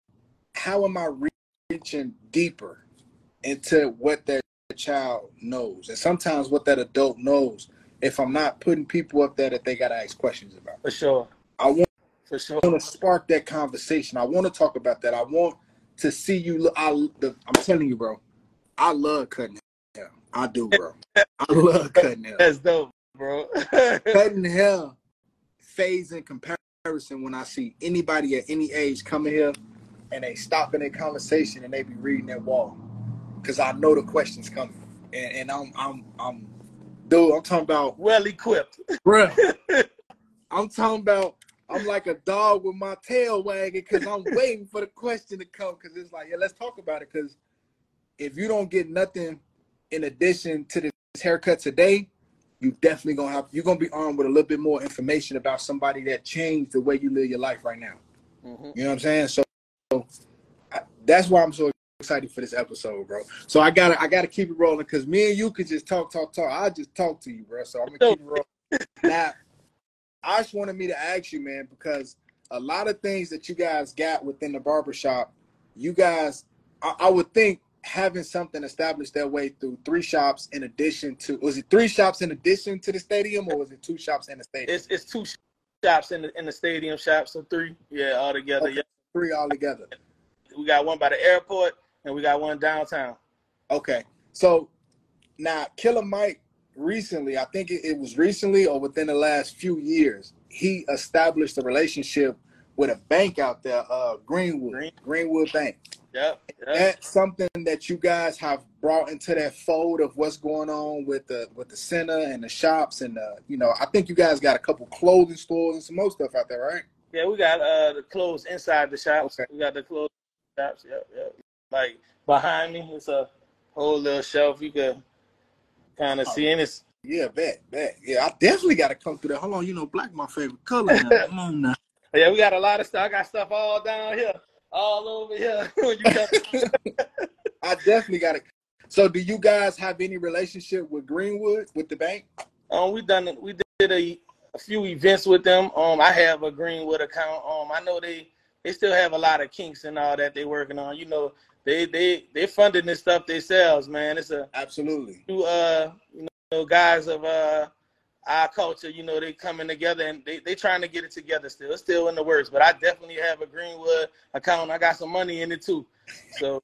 How am I reaching deeper into what that child knows, and sometimes what that adult knows, if I'm not putting people up there that they gotta ask questions about? For sure. I want, For sure. I want to spark that conversation. I want to talk about that. I want to see you look. I, the, I'm telling you, bro. I love cutting hair. I do, bro. I love cutting hair. That's dope, bro. Cutting hair fades in comparison when I see anybody at any age coming here and they stop in their conversation and they be reading their wall, because I know the questions coming, and, and I'm I'm I'm dude. I'm talking about well equipped, bro. I'm talking about. I'm like a dog with my tail wagging because I'm waiting for the question to come, because it's like, yeah, let's talk about it. Because if you don't get nothing in addition to this haircut today, you definitely gonna have you're gonna be armed with a little bit more information about somebody that changed the way you live your life right now. Mm-hmm. You know what I'm saying? So, so I, that's why I'm so excited for this episode, bro. So I gotta I gotta keep it rolling, because me and you could just talk, talk, talk. I just talk to you, bro. So I'm gonna keep it rolling. Now, Ash wanted me to ask you, man, because a lot of things that you guys got within the barbershop, you guys, I, I would think having something established that way through three shops in addition to, was it three shops in addition to the stadium, or was it two shops in the stadium? It's it's two shops in the in the stadium shops, so three, yeah, all together. Okay. Yeah, three all together. We got one by the airport, and we got one downtown. Okay, so now Killer Mike recently, I think it, it was recently or within the last few years, he established a relationship with a bank out there, uh, Greenwood, Green. Greenwood Bank. Yep, yep. That's something that you guys have brought into that fold of what's going on with the with the center and the shops and the, you know, I think you guys got a couple clothing stores and some more stuff out there, right? Yeah, we got uh the clothes inside the shops. Okay. We got the clothes shops. Yep, yep. Like behind me, it's a whole little shelf you could kind of oh. see, and it's yeah, bet, bet. Yeah, I definitely got to come through that. Hold on, you know, black my favorite color now. Come on now. Yeah, we got a lot of stuff. I got stuff all down here, all over here. When you I definitely got it. So, do you guys have any relationship with Greenwood, with the bank? Um, we done we did a, a few events with them. Um, I have a Greenwood account. Um, I know they they still have a lot of kinks and all that they working on. You know, they they they funding this stuff themselves, man. It's a absolutely. Two, uh, you know, guys of uh. our culture, you know, they coming together and they they trying to get it together still. It's still in the works, but I definitely have a Greenwood account. I got some money in it too. So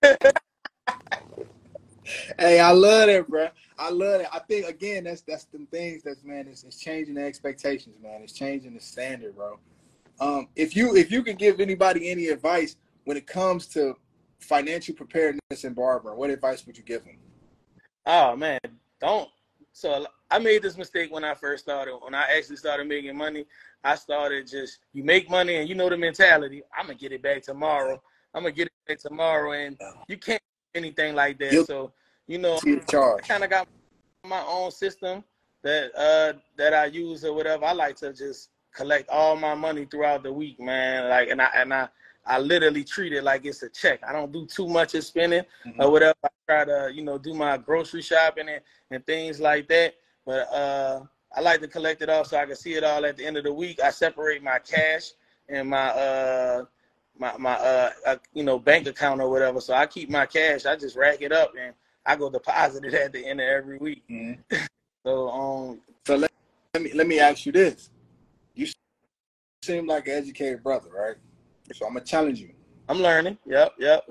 hey, I love that, bro. I love it. I think again, that's that's the things that's man, it's, it's changing the expectations, man. It's changing the standard, bro. Um, if you if you could give anybody any advice when it comes to financial preparedness in barbering, what advice would you give them? Oh man, don't. So I made this mistake when I first started. When I actually started making money, I started just, you make money and you know the mentality, I'm going to get it back tomorrow. I'm going to get it back tomorrow. And you can't do anything like that. Yep. So, you know, I kind of got my own system that uh, that I use or whatever. I like to just collect all my money throughout the week, man. Like, and I, and I, I literally treat it like it's a check. I don't do too much of spending mm-hmm. or whatever. I try to, you know, do my grocery shopping and, and things like that. But uh, I like to collect it all so I can see it all at the end of the week. I separate my cash and my, uh, my, my uh, uh, you know, bank account or whatever. So I keep my cash. I just rack it up and I go deposit it at the end of every week. Mm-hmm. so, um, so let, let me let me ask you this: you seem like an educated brother, right? So I'm gonna challenge you. I'm learning. Yep, yep.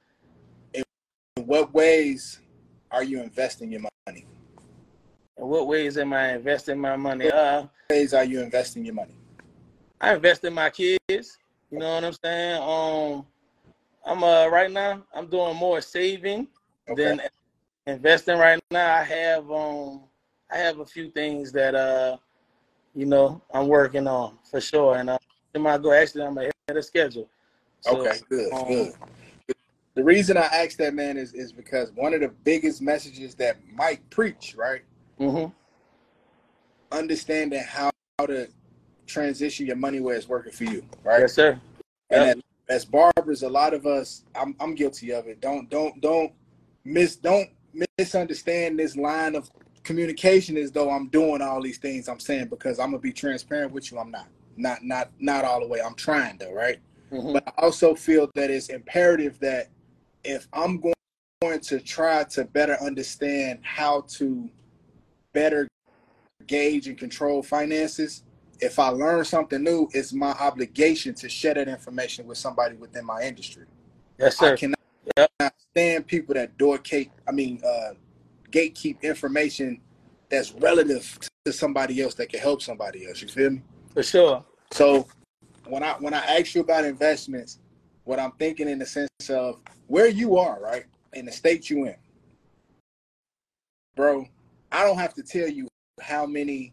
In what ways are you investing your money? In what ways am I investing my money? Uh, what ways are you investing your money? I invest in my kids. You know what I'm saying? Um, I'm uh right now I'm doing more saving okay. than investing right now. I have um I have a few things that uh you know I'm working on for sure, and uh, in my go actually I'm ahead of schedule. So, okay, good, um, good. The reason I asked that, man, is is because one of the biggest messages that Mike preached, right? Mm-hmm. Understanding how, how to transition your money where it's working for you, right? Yes, sir. And yep. as, as barbers, a lot of us, I'm I'm guilty of it. Don't don't don't miss don't misunderstand this line of communication as though I'm doing all these things I'm saying, because I'm gonna be transparent with you. I'm not, not not not all the way. I'm trying though, right? Mm-hmm. But I also feel that it's imperative that if I'm going going to try to better understand how to better gauge and control finances, if I learn something new, it's my obligation to share that information with somebody within my industry. Yes, sir. I cannot yep. stand people that door gate, I mean, uh, gatekeep information that's relative to somebody else that can help somebody else. You feel me? For sure. So when I when I ask you about investments, what I'm thinking in the sense of where you are, right, in the state you in, bro, I don't have to tell you how many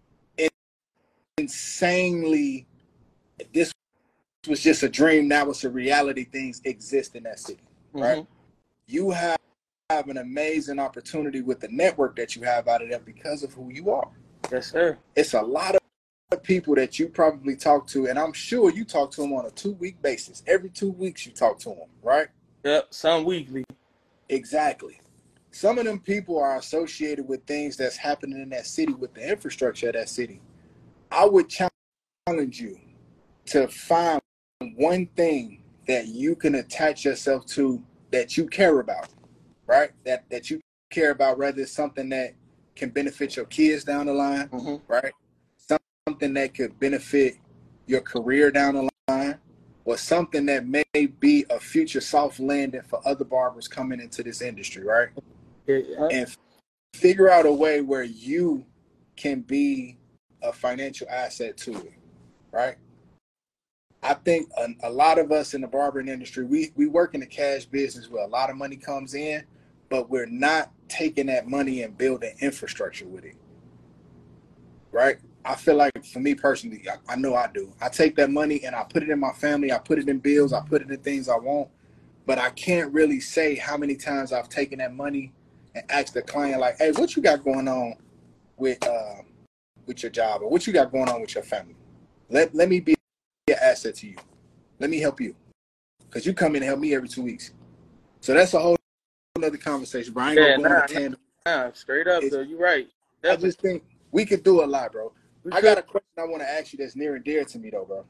insanely, this was just a dream, now it's a reality, things exist in that city, right? Mm-hmm. You have, have an amazing opportunity with the network that you have out of there because of who you are. Yes, sir. It's a lot of people that you probably talk to, and I'm sure you talk to them on a two-week basis. Every two weeks you talk to them, right? Yep, some weekly. Exactly. Some of them people are associated with things that's happening in that city, with the infrastructure of that city. I would challenge you to find one thing that you can attach yourself to that you care about, right? That that you care about, whether it's something that can benefit your kids down the line, mm-hmm. right? Something something that could benefit your career down the line, or something that may be a future soft landing for other barbers coming into this industry, right? Yeah. And figure out a way where you can be a financial asset to it, right? I think a, a lot of us in the barbering industry, we, we work in the cash business where a lot of money comes in, but we're not taking that money and building infrastructure with it, right? I feel like for me personally, I, I know I do. I take that money and I put it in my family. I put it in bills. I put it in things I want. But I can't really say how many times I've taken that money and asked the client, like, hey, what you got going on with uh, with your job, or what you got going on with your family? Let, let me be an asset to you. Let me help you. Because you come in and help me every two weeks. So that's a whole other conversation, bro. I ain't Yeah, gonna go nah, on a tangent. nah, straight up, It's, though. You're right. I Definitely. just think we could do a lot, bro. We I could. got a question I want to ask you that's near and dear to me, though, bro.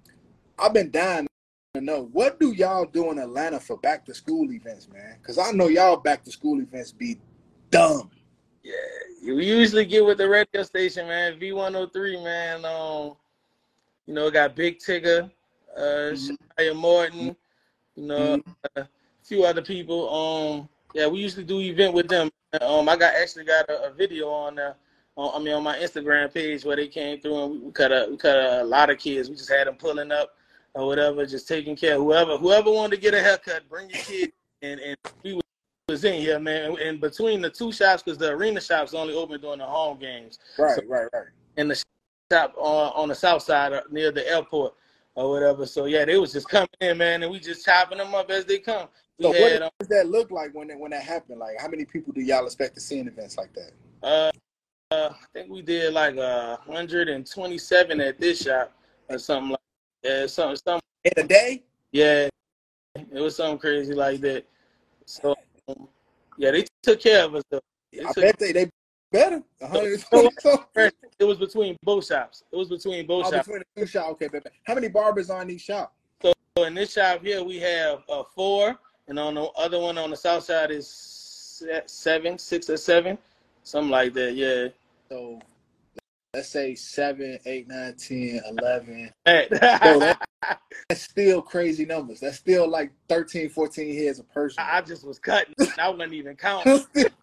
I've been dying to know, what do y'all do in Atlanta for back to school events, man? Because I know y'all back to school events be dumb. Yeah, we usually get with the radio station, man. V one oh three, man. Um, you know, got Big Tigger, uh, Mm-hmm. Shia Morton, you know, Mm-hmm. a few other people. Um, yeah, we usually do event with them. Um, I got actually got a, a video on there. On, I mean, on my Instagram page where they came through and we, we cut a we cut a, a lot of kids. We just had them pulling up or whatever, just taking care of whoever whoever wanted to get a haircut. Bring your kid, and and we was in here, man. And between the two shops, because the arena shops only open during the home games. Right, So, right, right. and the shop on, on the south side uh, near the airport or whatever. So yeah, they was just coming in, man, and we just chopping them up as they come. We So had, what does that look like when that, when that happened? Like, how many people do y'all expect to see in events like that? Uh, uh, I think we did like uh, one hundred twenty-seven at this shop or something like that. Yeah, something, something. In a day? Yeah, it was something crazy like that. So um, yeah, they took care of us though. They I took, bet they they better. one hundred twenty something. it was between both shops. It was between both Oh, shops. between the two shops. Okay, baby. How many barbers are in each shop? So in this shop here, we have uh, four, and on the other one on the south side is seven, six or seven, something like that. Yeah. So let's say seven, eight, nine, ten, eleven. Hey. Bro, that, that's still crazy numbers. That's still like thirteen, fourteen heads a person. I just was cutting. I wasn't even counting.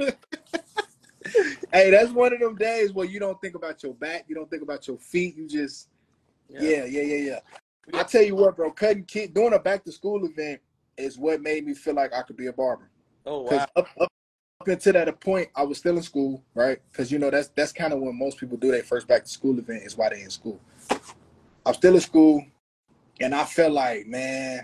Hey, that's one of them days where you don't think about your back, you don't think about your feet. You just, yeah, yeah, yeah, yeah. yeah. I tell you what, bro, cutting kid doing a back to school event is what made me feel like I could be a barber. Oh wow! Because up, up, up until that point, I was still in school, right? Because you know that's that's kind of when most people do their first back to school event is while they're in school. I'm still in school, and I felt like, man,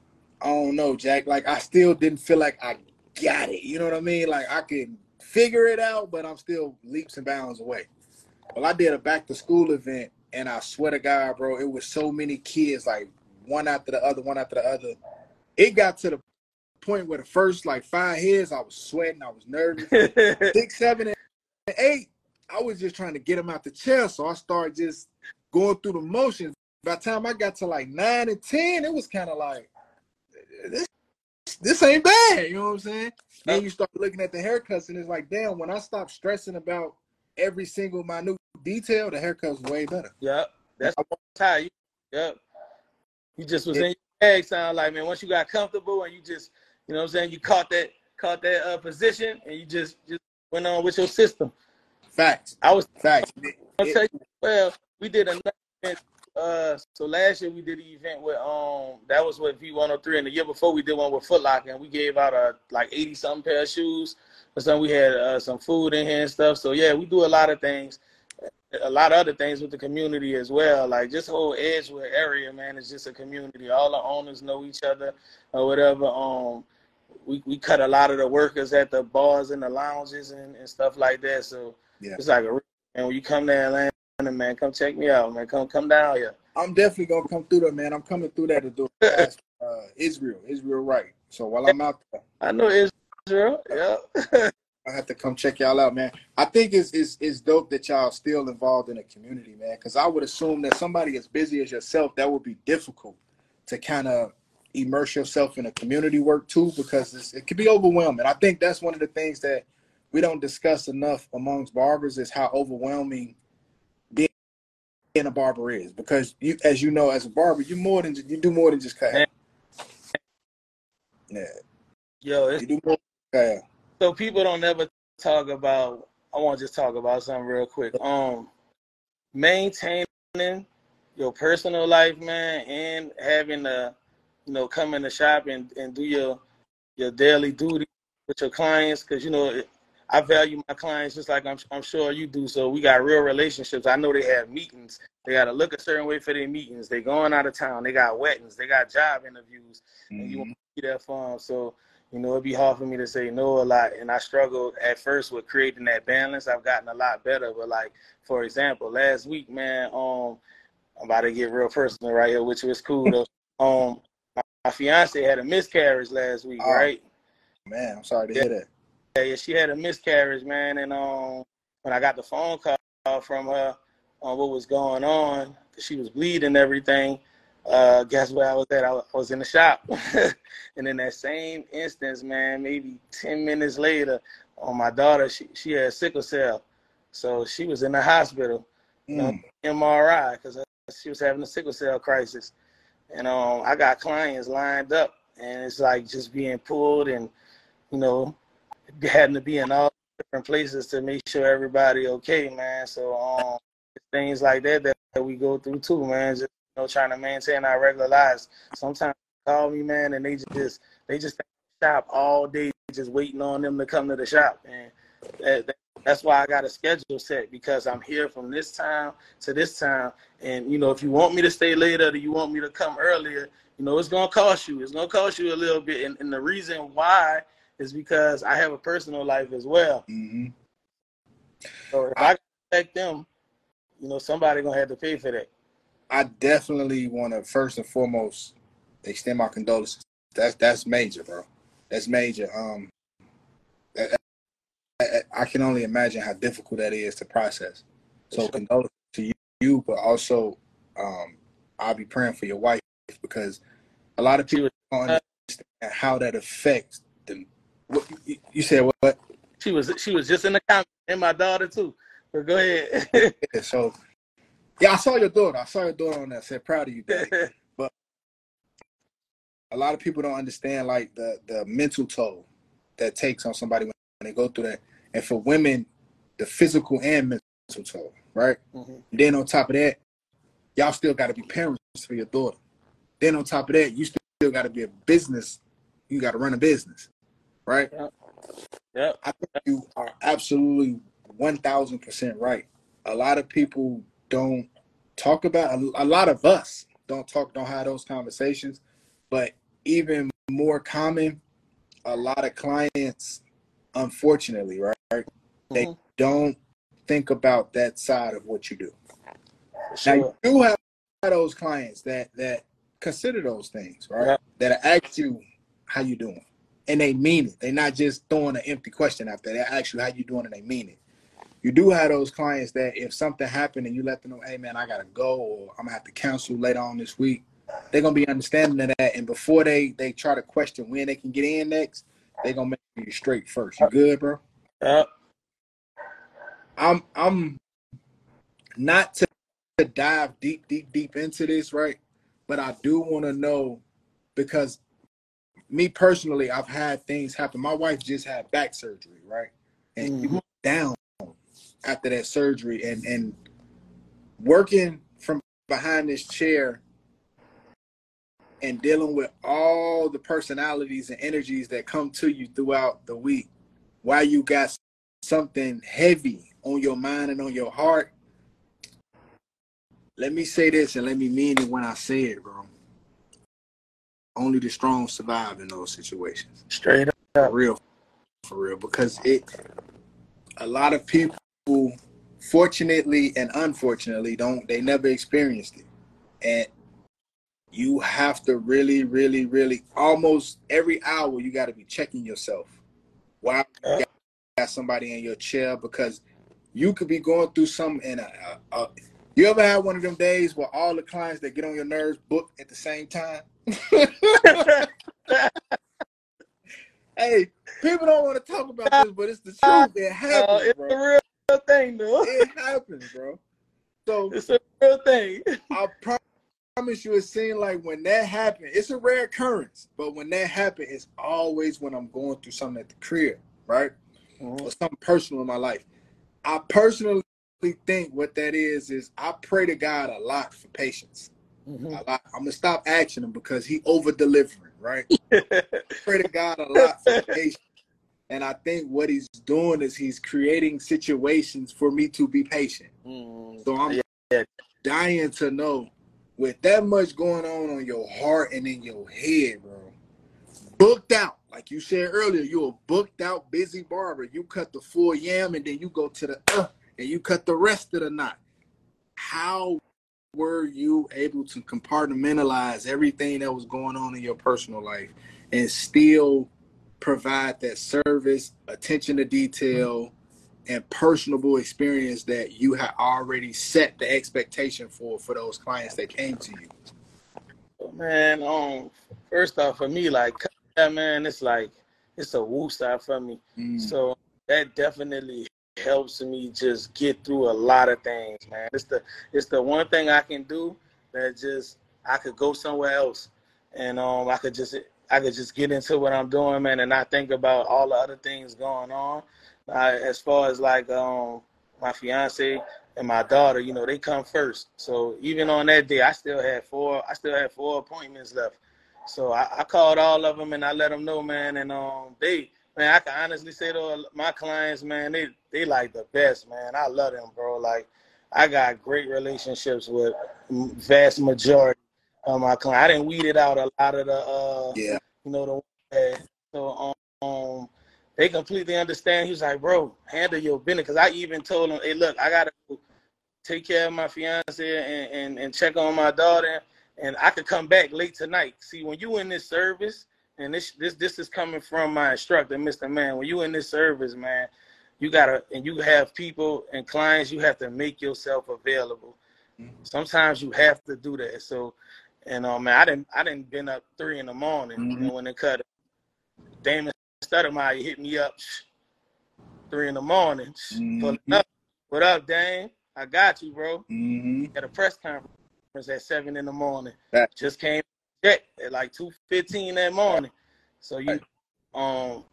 I don't know, Jack. Like I still didn't feel like I got it. You know what I mean? Like I could figure it out, but I'm still leaps and bounds away. Well, I did a back to school event, and I swear to God, bro, it was so many kids, like one after the other, one after the other. It got to the point where the first like five heads, I was sweating, I was nervous. Six, seven, and eight, I was just trying to get them out the chair, so I started just going through the motions. By the time I got to like nine and ten, it was kind of like, this, this ain't bad, you know what I'm saying? Then you start looking at the haircuts, and it's like, damn, when I stopped stressing about every single minute detail, the haircuts way better. Yep, that's how you. Yep, you just was yeah. in your bag. Sound like, man, once you got comfortable and you just, you know what I'm saying, you caught that caught that uh, position, and you just just went on with your system. Facts. I was facts. I'll tell you. Well, we did another event. Uh, so last year we did an event with um that was with V one oh three, and the year before we did one with Foot Locker, and we gave out a like eighty something pair of shoes. Or something. We had uh, some food in here and stuff. So yeah, we do a lot of things, a lot of other things with the community as well. Like just whole Edgewood area, man, is just a community. All the owners know each other or whatever. Um, we we cut a lot of the workers at the bars and the lounges and, and stuff like that. So yeah. It's like a and when you come to Atlanta, man, come check me out, man. Come come down here. I'm definitely gonna come through there, man. I'm coming through there to do uh, Israel, Israel right. So while I'm out there, I know Israel. Yeah. I have to come check y'all out, man. I think it's, it's, it's dope that y'all still involved in the community, man, because I would assume that somebody as busy as yourself, that would be difficult to kind of immerse yourself in a community work, too, because it's, it can be overwhelming. I think that's one of the things that we don't discuss enough amongst barbers is how overwhelming being a barber is, because you, as you know, as a barber, you more than you do more than just cut hair. Yeah. Yo, it's, you do more than cut hair. So people don't ever talk about. I want to just talk about something real quick. Um, maintaining your personal life, man, and having to, you know, come in the shop and, and do your your daily duty with your clients, because you know I value my clients just like I'm I'm sure you do. So we got real relationships. I know they have meetings. They got to look a certain way for their meetings. They going out of town. They got weddings. They got job interviews, mm-hmm. and you want to be there for them. So you know it'd be hard for me to say no a lot, and I struggled at first with creating that balance. I've gotten a lot better, but like for example, last week, man, um, I'm about to get real personal right here, which was cool though. Um, my, my fiance had a miscarriage last week, oh, right? Man, I'm sorry to yeah. hear that. Yeah, yeah, she had a miscarriage, man, and um, when I got the phone call from her on what was going on, because she was bleeding and everything, uh, guess where I was at? I was in the shop. And in that same instance, man, maybe ten minutes later, on my daughter, she, she had sickle cell. So she was in the hospital, you know, mm. M R I, because she was having a sickle cell crisis. And um, I got clients lined up, and it's like just being pulled and, you know, having to be in all different places to make sure everybody okay, man. So um, things like that, that that we go through too, man. Just you know, trying to maintain our regular lives. Sometimes they call me, man, and they just they just shop all day, just waiting on them to come to the shop, and that, that, that's why I got a schedule set, because I'm here from this time to this time. And you know, if you want me to stay later, or you want me to come earlier, you know, it's gonna cost you. It's gonna cost you a little bit, and, and the reason why is because I have a personal life as well. Mm-hmm. So if I, I protect them, you know, somebody gonna have to pay for that. I definitely want to first and foremost extend my condolences. That's that's major, bro. That's major. Um, I, I, I can only imagine how difficult that is to process. So sure. Condolences to you, you, but also um, I'll be praying for your wife, because a lot of people don't understand how that affects them. What, you, you said what? She was she was just in the comments, and my daughter too. But go ahead. Yeah, so yeah, I saw your daughter. I saw your daughter on that. I said proud of you, Daddy. But a lot of people don't understand like the the mental toll that takes on somebody when they go through that, and for women, the physical and mental toll, right? Mm-hmm. Then on top of that, y'all still got to be parents for your daughter. Then on top of that, you still got to be a business. You got to run a business. Right? Yeah. Yep. I think you are absolutely one thousand percent right. A lot of people don't talk about, a lot of us don't talk, don't have those conversations, but even more common, a lot of clients, unfortunately, right? Mm-hmm. They don't think about that side of what you do. Sure. Now, you do have those clients that, that consider those things, right? Yep. That ask you, how you doing? And they mean it. They're not just throwing an empty question out there. They ask you how you doing, and they mean it. You do have those clients that if something happened and you let them know, hey, man, I got to go, or I'm going to have to cancel later on this week, they're going to be understanding of that. And before they, they try to question when they can get in next, they're going to make you straight first. You good, bro? Yeah. I'm, I'm not to, to dive deep, deep, deep into this, right? But I do want to know, because me personally, I've had things happen. My wife just had back surgery, right? And mm-hmm. she went down after that surgery, and, and working from behind this chair and dealing with all the personalities and energies that come to you throughout the week while you got something heavy on your mind and on your heart. Let me say this, and let me mean it when I say it, bro. Only the strong survive in those situations. Straight up. For real. For real. Because it, a lot of people, fortunately and unfortunately, don't, they never experienced it. And you have to really, really, really, almost every hour, you got to be checking yourself. Why you got, got somebody in your chair, because you could be going through something. And a, a, a, you ever had one of them days where all the clients that get on your nerves book at the same time? Hey, people don't want to talk about this, but it's the truth. It happens, uh, it's bro. It's a real thing, though. It happens, bro. So it's a real thing. I promise you, it seems like when that happened, it's a rare occurrence, but when that happened, it's always when I'm going through something at the crib, right? Mm-hmm. Or something personal in my life. I personally think what that is, is I pray to God a lot for patience. Mm-hmm. A lot. I'm going to stop asking him because he over-delivering, right? Pray to God a lot for patience. And I think what he's doing is he's creating situations for me to be patient. Mm, so I'm yeah. dying to know, with that much going on on your heart and in your head, bro, booked out. Like you said earlier, you're a booked out, busy barber. You cut the full yam and then you go to the uh, and you cut the rest of the knot. How were you able to compartmentalize everything that was going on in your personal life and still provide that service, attention to detail, and personable experience that you had already set the expectation for for those clients that came to you? Man, um, first off, for me, like, yeah, man, it's like it's a woosah for me. Mm. So that definitely helps me just get through a lot of things, man. It's the it's the one thing I can do that just I could go somewhere else, and um, I could just. I could just get into what I'm doing, man, and not think about all the other things going on. Uh, as far as like um, my fiance and my daughter, you know, they come first. So even on that day, I still had four. I still had four appointments left. So I, I called all of them and I let them know, man. And um, they, man, I can honestly say to my clients, man, they they like the best, man. I love them, bro. Like I got great relationships with vast majority. Um, my client, I didn't weed it out a lot of the, uh, yeah. you know, the so um, um, they completely understand. He was like, bro, handle your business. Because I even told him, hey, look, I gotta take care of my fiance and, and, and check on my daughter, and I could come back late tonight. See, when you in this service, and this this this is coming from my instructor, Mister Man. When you in this service, man, you gotta and you have people and clients, you have to make yourself available. Mm-hmm. Sometimes you have to do that. So. And um, man, I didn't, I didn't been up three in the morning. Mm-hmm. You know, when they cut it. Damon Stuttermeyer hit me up three in the morning. Mm-hmm. Up. What up, Dame? I got you, bro. Mm-hmm. At a press conference at seven in the morning. That. Just came check at like two fifteen that morning. So you, um,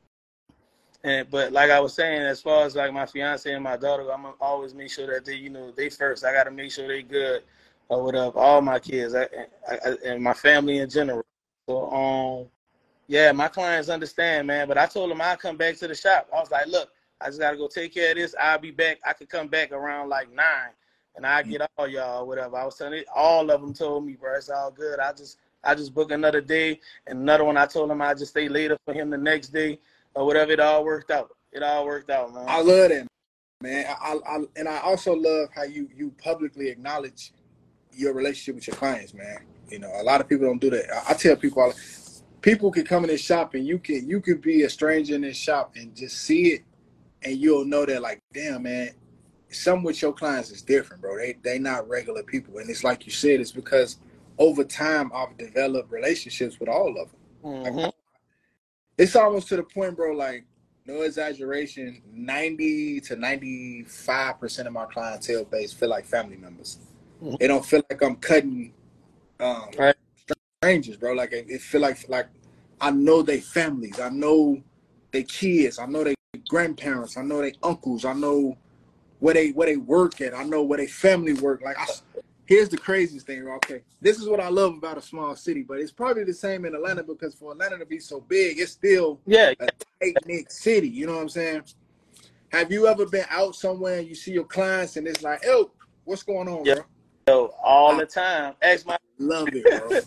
and but like I was saying, as far as like my fiance and my daughter, I'm gonna always make sure that they, you know, they first. I gotta make sure they good. Or whatever, all my kids I, I, and my family in general. So, um, yeah, my clients understand, man. But I told them I'd come back to the shop. I was like, look, I just got to go take care of this. I'll be back. I could come back around like nine, and I get all y'all or whatever. I was telling it, all of them told me, bro, it's all good. I just I just book another day, and another one I told him I'd just stay later for him the next day or whatever. It all worked out. It all worked out, man. I love that, man. I, I, and I also love how you, you publicly acknowledge your relationship with your clients, man. You know, a lot of people don't do that. I, I tell people, all, people can come in this shop and you can you can be a stranger in this shop and just see it, and you'll know that, like, damn, man, some with your clients is different, bro. They they not regular people, and it's like you said, it's because over time I've developed relationships with all of them. Mm-hmm. Like, it's almost to the point, bro. Like, no exaggeration, ninety to ninety-five percent of my clientele base feel like family members. It don't feel like I'm cutting um, right. strangers, bro. Like it, it feel like like I know they families, I know they kids, I know they grandparents, I know they uncles, I know where they where they work at, I know where they family work. Like, I, here's the craziest thing, okay? This is what I love about a small city, but it's probably the same in Atlanta because for Atlanta to be so big, it's still yeah. a tight-knit city. You know what I'm saying? Have you ever been out somewhere and you see your clients and it's like, oh, what's going on, yeah. bro? All the time. Ask my love it, bro.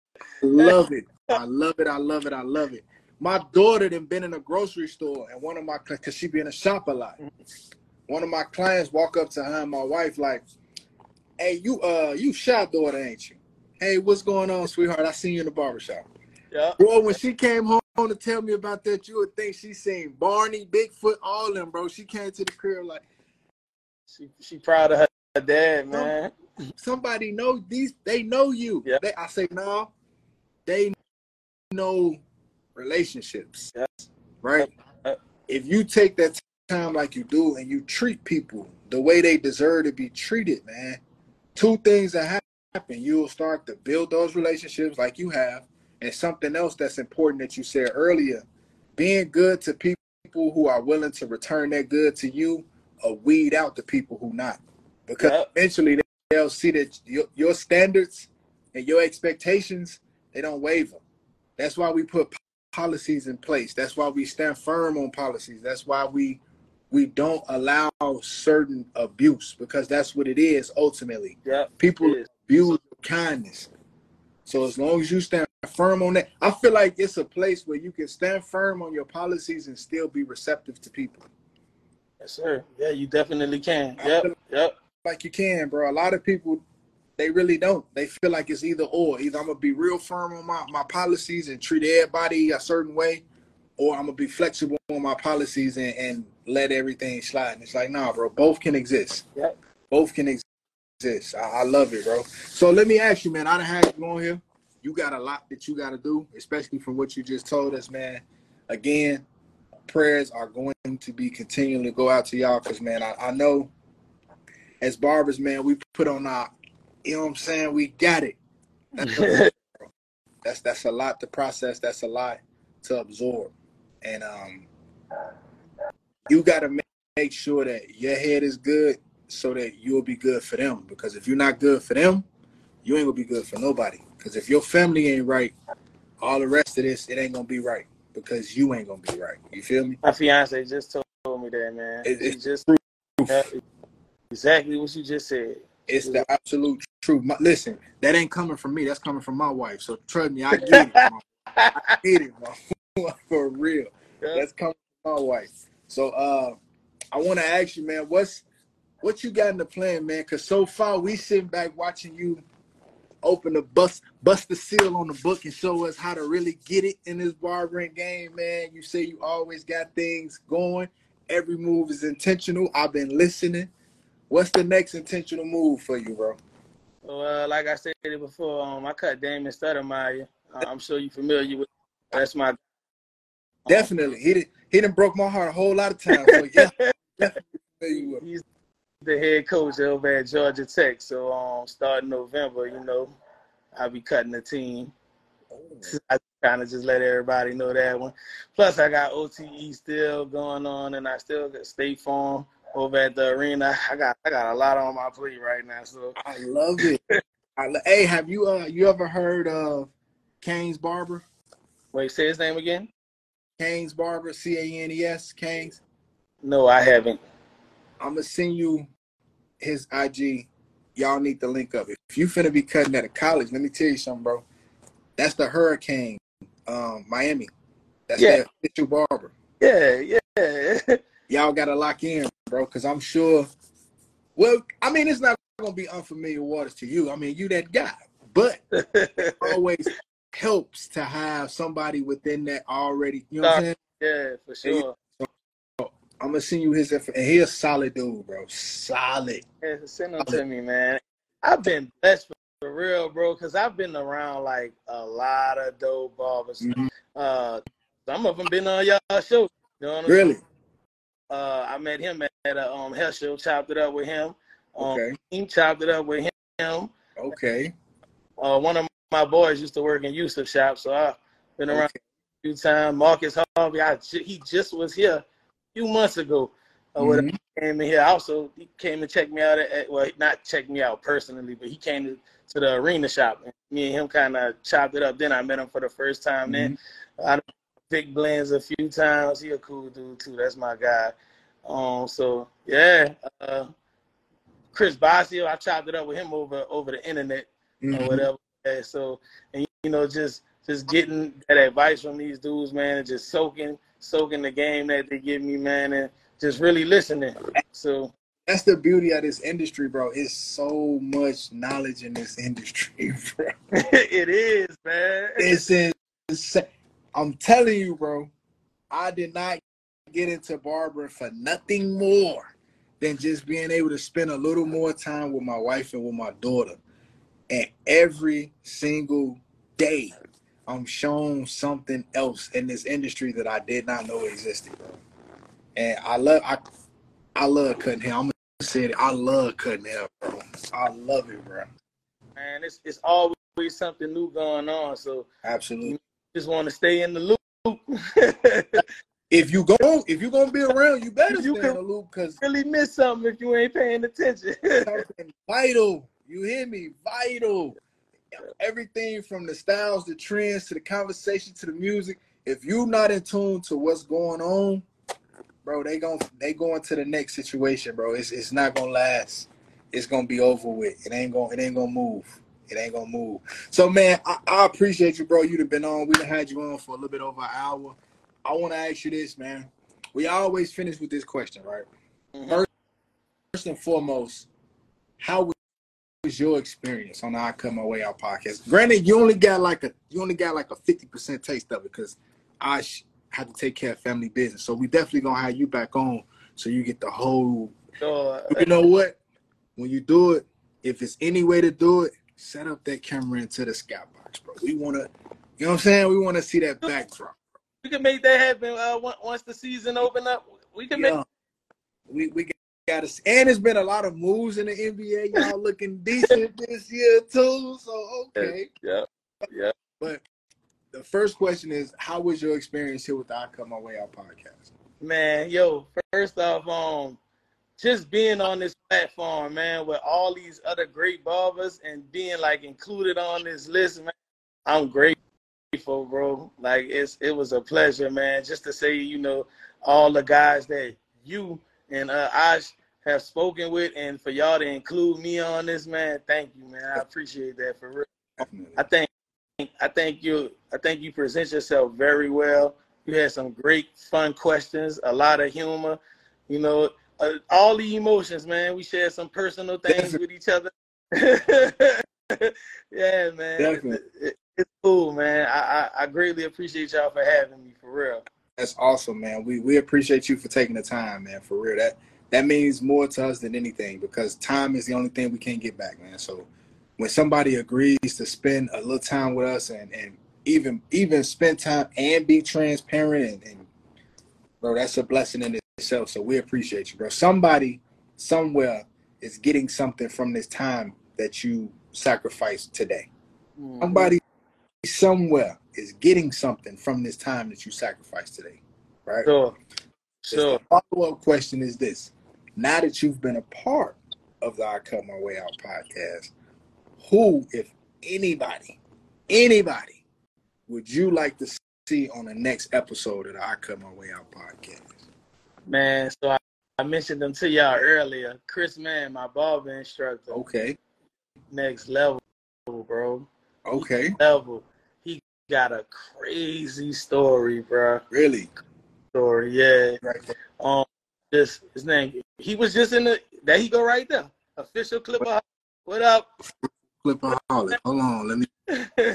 love it. I love it. I love it. I love it. My daughter done been in a grocery store, and one of my, because she be in a shop a lot. One of my clients walk up to her and my wife like, hey, you uh you shop daughter, ain't you? Hey, what's going on, sweetheart? I seen you in the barbershop. Yeah. Boy, when she came home to tell me about that, you would think she seen Barney, Bigfoot, all them, bro. She came to the crib like, she she proud of her dad, man. Somebody know these, they know you. Yeah. They, I say, no, they know relationships, yeah. right? Uh, if you take that time like you do and you treat people the way they deserve to be treated, man, two things that happen. You'll start to build those relationships like you have. And something else that's important that you said earlier, being good to people who are willing to return that good to you or weed out the people who not. Because yep. eventually they'll see that your, your standards and your expectations, they don't waver. That's why we put policies in place. That's why we stand firm on policies. That's why we we don't allow certain abuse, because that's what it is ultimately. Yep. People abuse kindness. So as long as you stand firm on that, I feel like it's a place where you can stand firm on your policies and still be receptive to people. Yes, sir. Yeah, you definitely can. Yep. Like, yep. Like you can, bro. A lot of people, they really don't. They feel like it's either or. Either I'm going to be real firm on my, my policies and treat everybody a certain way, or I'm going to be flexible on my policies and, and let everything slide. And it's like, nah, bro, both can exist. Yep. Both can exist. I, I love it, bro. So let me ask you, man, I done had you on here. You got a lot that you got to do, especially from what you just told us, man. Again, prayers are going to be continuing to go out to y'all because, man, I, I know as barbers, man, we put on our, you know what I'm saying? We got it. That's, a, that's, that's a lot to process. That's a lot to absorb. And um, you got to make, make sure that your head is good so that you'll be good for them. Because if you're not good for them, you ain't going to be good for nobody. Because if your family ain't right, all the rest of this, it ain't going to be right. Because you ain't going to be right. You feel me? My fiance just told me that, man. It, it's just proof. Exactly what you just said. It's the absolute truth. My, listen, that ain't coming from me. That's coming from my wife. So trust me, I get it. Mom. I get it, mom. For real. Yeah. That's coming from my wife. So uh, I want to ask you, man, what's what you got in the plan, man? Because so far we sitting back watching you open the bust, bust the seal on the book and show us how to really get it in this barbering game, man. You say you always got things going. Every move is intentional. I've been listening. What's the next intentional move for you, bro? Well, uh, like I said it before, um, I cut Damon Stoudemire. Uh, I'm sure you're familiar with. That's my. Um, definitely, he did. He done broke my heart a whole lot of times. So yeah, definitely familiar with him. He's the head coach over at Georgia Tech. So um, starting November, you know, I'll be cutting the team. Oh. I kind of just let everybody know that one. Plus, I got O T E still going on, and I still got State Farm over at the arena. I got I got a lot on my plate right now. So I love it. I lo- hey, have you uh you ever heard of Canes Barber? Wait, say his name again. Canes Barber, C A N E S, Canes. No, I haven't. I'm gonna send you his I G. Y'all need to link up. If you finna be cutting at a college, let me tell you something, bro. That's the Hurricane, um, Miami. That's yeah. their official barber. Yeah, yeah. Y'all gotta lock in, bro, because I'm sure. Well, I mean, it's not gonna be unfamiliar waters to you. I mean, you that guy, but it always helps to have somebody within that already. You know what I'm saying? Yeah, for sure. So, I'm gonna send you his info, and he's a solid dude, bro. Solid. Yeah, send them to me, man. I've been blessed for, for real, bro, because I've been around like a lot of dope barbers. Mm-hmm. Uh, some of them been on y'all show. You know what I'm really? saying? Uh, I met him at, at a um, health show, chopped it up with him. Um, okay. He chopped it up with him. Okay. Uh, one of my boys used to work in Yusuf shop, so I've been around okay. a few times. Marcus Harvey, I, he just was here a few months ago. Uh, mm-hmm. He came in here. Also, he came and checked me out. At, at well, not checked me out personally, but he came to, to the arena shop. And me and him kind of chopped it up. Then I met him for the first time. Mm-hmm. Then I Vic Blends a few times. He a cool dude too. That's my guy. Um, so yeah, uh, Chris Basio, I chopped it up with him over over the internet mm-hmm. or whatever. Yeah, so and you know, just just getting that advice from these dudes, man, and just soaking soaking the game that they give me, man, and just really listening. So that's the beauty of this industry, bro. It's so much knowledge in this industry, bro. It is, man. It's insane. I'm telling you, bro, I did not get into barbering for nothing more than just being able to spend a little more time with my wife and with my daughter. And every single day, I'm shown something else in this industry that I did not know existed, bro. And I love, I, I love cutting hair. I'm gonna said it. I love cutting hair, bro. I love it, bro. Man, it's it's always something new going on. So absolutely, you just want to stay in the loop. if you go, if you're gonna be around, you better you stay in the loop because really miss something if you ain't paying attention. something vital. You hear me? Vital. Everything from the styles, the trends, to the conversation, to the music. If you're not in tune to what's going on, bro, they gon' they going to the next situation, bro. It's it's not gonna last. It's gonna be over with. It ain't gonna it ain't gonna move. It ain't gonna move. So man, I, I appreciate you, bro. You've been on. We done had you on for a little bit over an hour. I want to ask you this, man. We always finish with this question, right? Mm-hmm. First, first and foremost, how was your experience on the I Cut My Way Out podcast? Granted, you only got like a you only got like a fifty percent taste of it because I sh- had to take care of family business. So we definitely gonna have you back on so you get the whole. Uh, you know what? When you do it, if it's any way to do it, set up that camera into the skybox, bro. We wanna, you know what I'm saying? We wanna see that backdrop. We can make that happen uh, once the season open up. We can yeah. make. We we got to, and there's been a lot of moves in the N B A. Y'all looking decent this year too. So okay. Yeah. Yeah. But the first question is, how was your experience here with the I Cut My Way Out podcast? Man, yo, first off, um, just being on this platform, man, with all these other great barbers and being like included on this list, man, I'm grateful, bro. Like it's it was a pleasure, man, just to say, you know, all the guys that you and uh Ash have spoken with, and for y'all to include me on this, man, thank you, man. I appreciate that for real. Definitely. I think I think you I think you present yourself very well. You had some great fun questions, a lot of humor, you know, uh, all the emotions, man. We shared some personal things with each other. Yeah, man. Definitely. It, it, it's cool, man. I, I I greatly appreciate y'all for having me, for real. That's awesome, man. We we appreciate you for taking the time, man, for real. That that means more to us than anything because time is the only thing we can't get back, man. So when somebody agrees to spend a little time with us and, and even even spend time and be transparent, and, and bro, that's a blessing in itself. So we appreciate you, bro. Somebody somewhere is getting something from this time that you sacrificed today. Mm-hmm. Somebody somewhere is getting something from this time that you sacrificed today, right? Sure. Sure. The follow-up question is this. Now that you've been a part of the I Cut My Way Out podcast, who, if anybody, anybody, would you like to see on the next episode of the I Cut My Way Out podcast? Man, so I, I mentioned them to y'all earlier. Chris Mann, my barber instructor. Okay. Next level, bro. Okay. Next level. He got a crazy story, bro. Really? Story, yeah. Right. Um, just his name. He was just in the. There he go right there. Official Clipper. What up? Clipper Holly. Hold on, let me.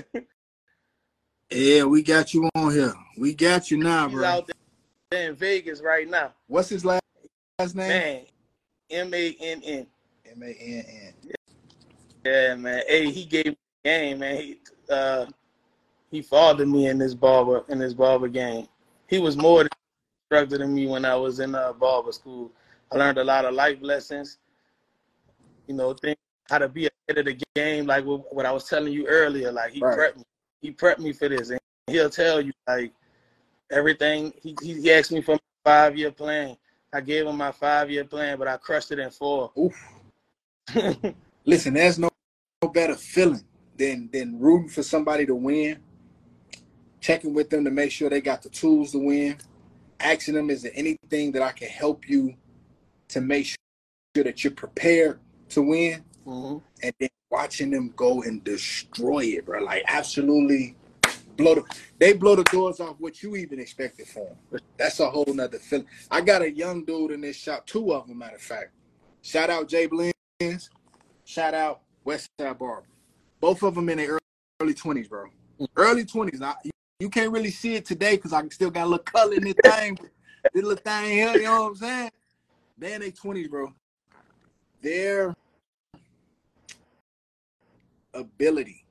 Yeah, we got you on here. We got you now, He's bro. out there in Vegas right now. What's his last, last name? Man, M A N N. M A N N. Yeah, man. Hey, he gave me the game, man. He uh, he fathered me in this barber in this barber game. He was more than instructor than me when I was in uh, barber school. I learned a lot of life lessons. You know, things how to be ahead of the game, like what, what I was telling you earlier. Like he right. prepped me. He prepped me for this, and he'll tell you like everything. He he asked me for my five year plan. I gave him my five year plan, but I crushed it in four. Oof. Listen, there's no, no better feeling than than rooting for somebody to win, checking with them to make sure they got the tools to win, asking them, is there anything that I can help you to make sure that you're prepared to win, mm-hmm. and then watching them go and destroy it, bro. Like absolutely blow the they blow the doors off what you even expected for them. That's a whole nother feeling. I got a young dude in this shop, two of them, matter of fact. Shout out Jay Blins. Shout out Westside Barber. Both of them in their early twenties, bro. Early twenties. I, you, you can't really see it today because I still got a little color in this thing. This little thing here, you know what I'm saying? They in their twenties, bro. Their ability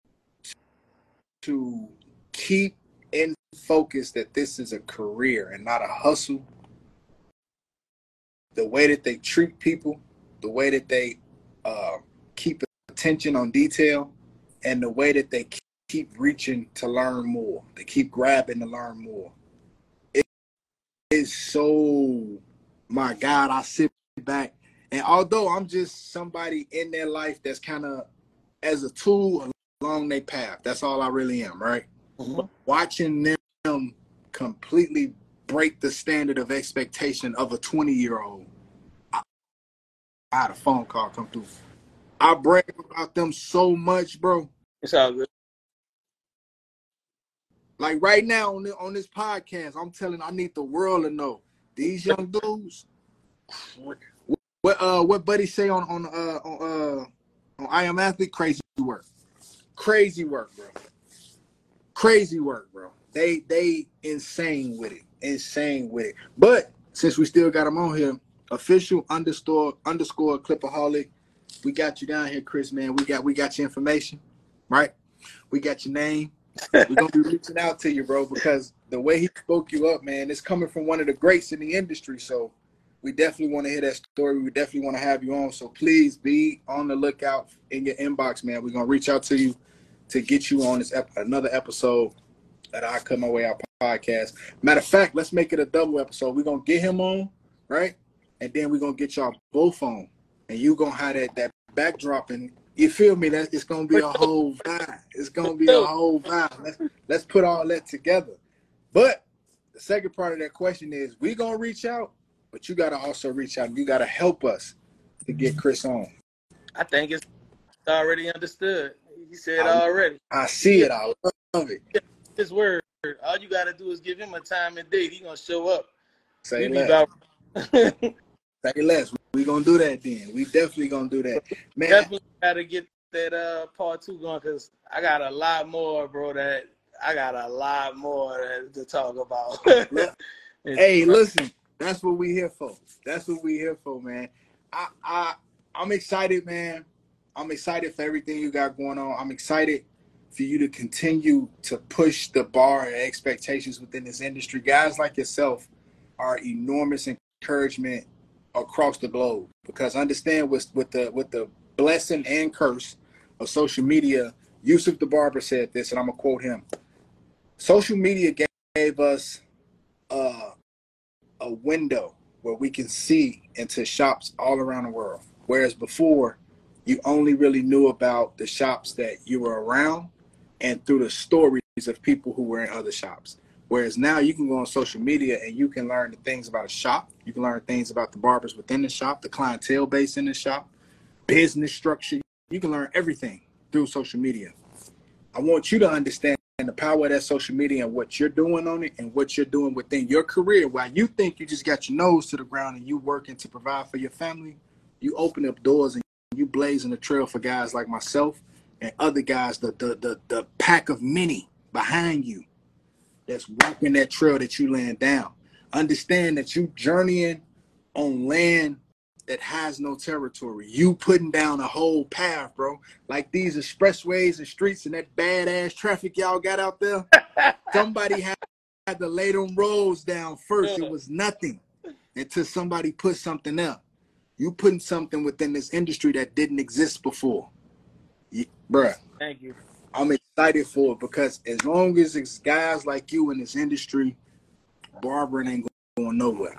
to keep in focus that this is a career and not a hustle. The way that they treat people, the way that they uh, keep attention on detail, and the way that they keep reaching to learn more. They keep grabbing to learn more. It is so, my God, I sit back, and although I'm just somebody in their life that's kind of as a tool along their path, that's all I really am, right? Mm-hmm. But watching them completely break the standard of expectation of a twenty-year-old, I, I had a phone call come through. I brag about them so much, bro. It's all good. Like right now on, the, on this podcast, I'm telling, I need the world to know these young dudes. What uh, what buddy say on on uh on uh on I Am Athlete? Crazy work, crazy work, bro. Crazy work, bro. They they insane with it, insane with it. But since we still got them on here, official underscore underscore Clipaholic. We got you down here, Chris, man. We got we got your information, right? We got your name. We're gonna be reaching out to you, bro, because the way he spoke you up, man, it's coming from one of the greats in the industry. So we definitely want to hear that story. We definitely want to have you on. So please be on the lookout in your inbox, man. We're gonna reach out to you to get you on this ep- another episode that I Cut My Way Out podcast. Matter of fact, let's make it a double episode. We're gonna get him on, right? And then we're gonna get y'all both on. And you gonna have that that backdrop, and you feel me? That it's gonna be a whole vibe. It's gonna be a whole vibe. Let's let's put all that together. But the second part of that question is, we gonna reach out, but you gotta also reach out. You gotta help us to get Chris on. I think it's already understood. He said I, already. I see it. I love it. His word. All you gotta do is give him a time and date. He gonna show up. Say less. Say less. We gonna do that then. We definitely gonna do that, man. Definitely gotta get that uh part two going, because I got a lot more, bro. That I got a lot more to talk about. Hey, listen, that's what we here for. That's what we here for, man. I I I'm excited, man. I'm excited for everything you got going on. I'm excited for you to continue to push the bar and expectations within this industry. Guys like yourself are enormous encouragement across the globe, because understand with with the with the blessing and curse of social media. Yusuf the Barber said this, and I'm gonna quote him: social media gave us uh, a window where we can see into shops all around the world, whereas before you only really knew about the shops that you were around and through the stories of people who were in other shops. Whereas now you can go on social media and you can learn the things about a shop. You can learn things about the barbers within the shop, the clientele base in the shop, business structure. You can learn everything through social media. I want you to understand the power of that social media and what you're doing on it and what you're doing within your career. While you think you just got your nose to the ground and you working to provide for your family, you open up doors and you blazing the trail for guys like myself and other guys, the the the, the pack of many behind you that's walking that trail that you laying down. Understand that you journeying on land that has no territory. You putting down a whole path, bro. Like these expressways and streets and that badass traffic y'all got out there. Somebody had, had to lay them roads down first. It was nothing until somebody put something up. You putting something within this industry that didn't exist before. You, bruh. Thank you. I'm excited for it, because as long as it's guys like you in this industry, barbering ain't going nowhere.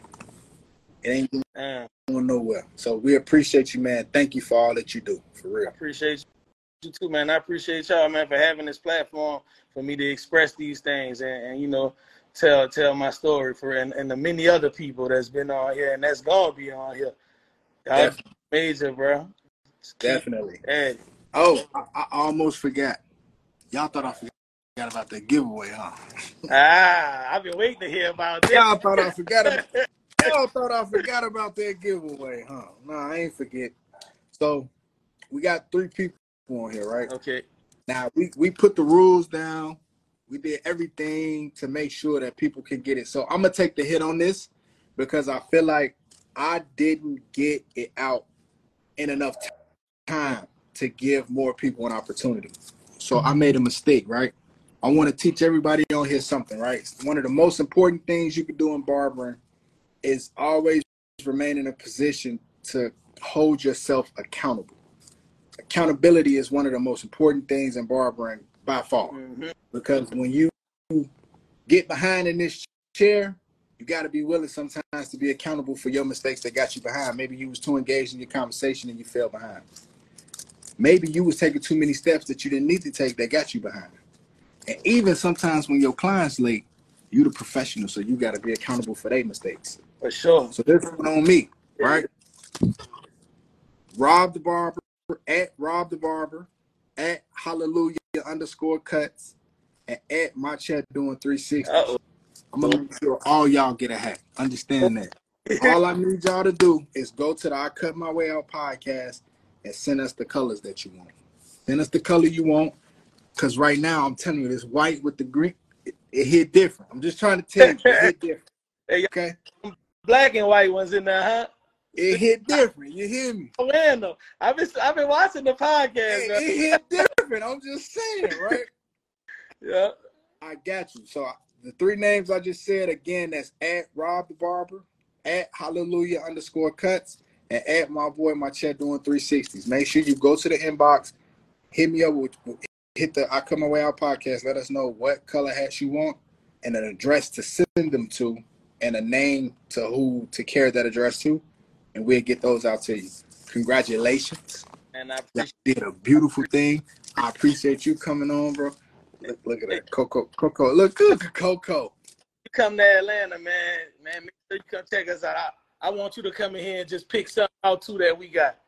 It ain't going going nowhere. So we appreciate you, man. Thank you for all that you do, for real. I appreciate you too, man. I appreciate y'all, man, for having this platform for me to express these things and, and you know, tell tell my story for and, and the many other people that's been on here and that's gonna be on here. Y'all major, bro. Definitely. Hey. Oh, I, I almost forgot. Y'all thought I forgot about that giveaway, huh? Ah, I've been waiting to hear about that. Y'all thought I forgot about Y'all thought I forgot about that giveaway, huh? No, I ain't forget. So we got three people on here, right? Okay. Now we, we put the rules down. We did everything to make sure that people can get it. So I'm gonna take the hit on this because I feel like I didn't get it out in enough time to give more people an opportunity. So I made a mistake, right? I want to teach everybody on here something, right? One of the most important things you can do in barbering is always remain in a position to hold yourself accountable. Accountability is one of the most important things in barbering by far. Mm-hmm. Because when you get behind in this chair, you got to be willing sometimes to be accountable for your mistakes that got you behind. Maybe you was too engaged in your conversation and you fell behind. Maybe you was taking too many steps that you didn't need to take that got you behind. And even sometimes when your client's late, you the professional, so you got to be accountable for their mistakes. For sure. So this one on me, right? Rob the Barber, at Rob the Barber, at Hallelujah underscore cuts, and at my chat doing three sixty. Uh-oh. I'm going to make sure all y'all get a hat. Understand that. All I need y'all to do is go to the I Cut My Way Out podcast and send us the colors that you want. Send us the color you want, because right now, I'm telling you, this white with the green, it, it hit different. I'm just trying to tell you, it hit different. Okay? Black and white ones in there, huh? It hit different. You hear me? Oh, man, though. I've been, I've been watching the podcast. It, it hit different. I'm just saying, right? Yeah. I got you. So the three names I just said, again, that's at Rob the Barber, at Hallelujah underscore cuts, and at my boy, my chat doing three sixties. Make sure you go to the inbox, hit me up with, hit the I Come Away Out podcast. Let us know what color hats you want and an address to send them to and a name to who to carry that address to, and we'll get those out to you. Congratulations. And I appreciate you did a beautiful thing. I appreciate you coming on, bro. Look, look at that. Coco, Coco. Look good, Coco. You come to Atlanta, man. Man, make sure you come check us out. I, I want you to come in here and just pick something out, too, that we got.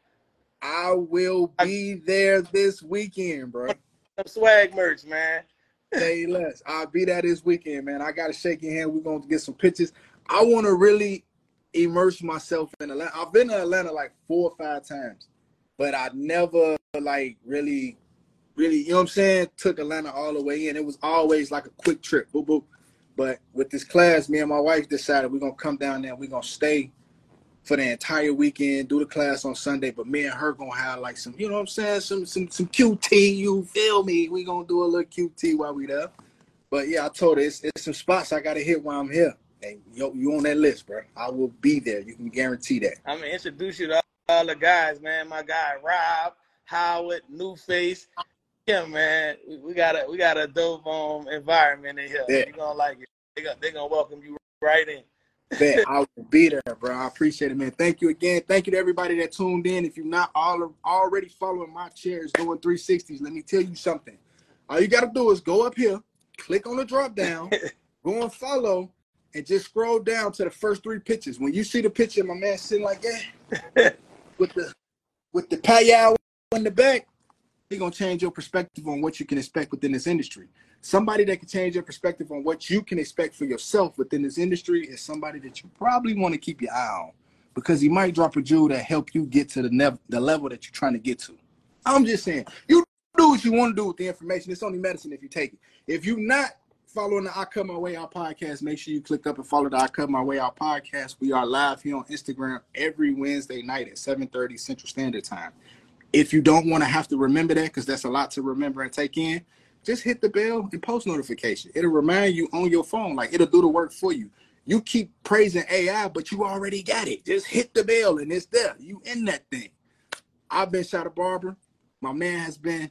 I will be there this weekend, bro. Some swag merch, man. Say less. I'll be there this weekend, man. I got to shake your hand. We're going to get some pictures. I want to really immerse myself in Atlanta. I've been to Atlanta like four or five times, but I never, like, really, really, you know what I'm saying, took Atlanta all the way in. It was always like a quick trip. Boop, boop. But with this class, me and my wife decided we're going to come down there and we're going to stay for the entire weekend, do the class on Sunday, but me and her gonna have like some, you know what I'm saying, some some some Q T, you feel me? We gonna do a little Q T while we there. But yeah, I told her it's, it's some spots I gotta hit while I'm here. And yo, you on that list, bro. I will be there. You can guarantee that. I'm gonna introduce you to all the guys, man. My guy Rob, Howard, New Face. Yeah, man. We, we got a we got a dope um environment in here. Yeah. You're gonna like it. They gonna they gonna welcome you right in. Man, I will be there, bro. I appreciate it, man. Thank you again. Thank you to everybody that tuned in. If you're not all already following my chairs doing three sixties, let me tell you something. All you got to do is go up here, click on the drop down, go and follow, and just scroll down to the first three pictures. When you see the picture of my man sitting like that with the with the payout in the back, he's going to change your perspective on what you can expect within this industry. Somebody that can change your perspective on what you can expect for yourself within this industry is somebody that you probably want to keep your eye on, because he might drop a jewel that help you get to the, nev- the level that you're trying to get to. I'm just saying, you do what you want to do with the information. It's only medicine if you take it. If you're not following the I Cut My Way Out podcast, make sure you click up and follow the I Cut My Way Out podcast. We are live here on Instagram every Wednesday night at seven thirty Central Standard Time. If you don't want to have to remember that, because that's a lot to remember and take in, just hit the bell and post notification. It'll remind you on your phone. Like, it'll do the work for you. You keep praising A I, but you already got it. Just hit the bell and it's there. You in that thing. I've been Shada Barber. My man has been.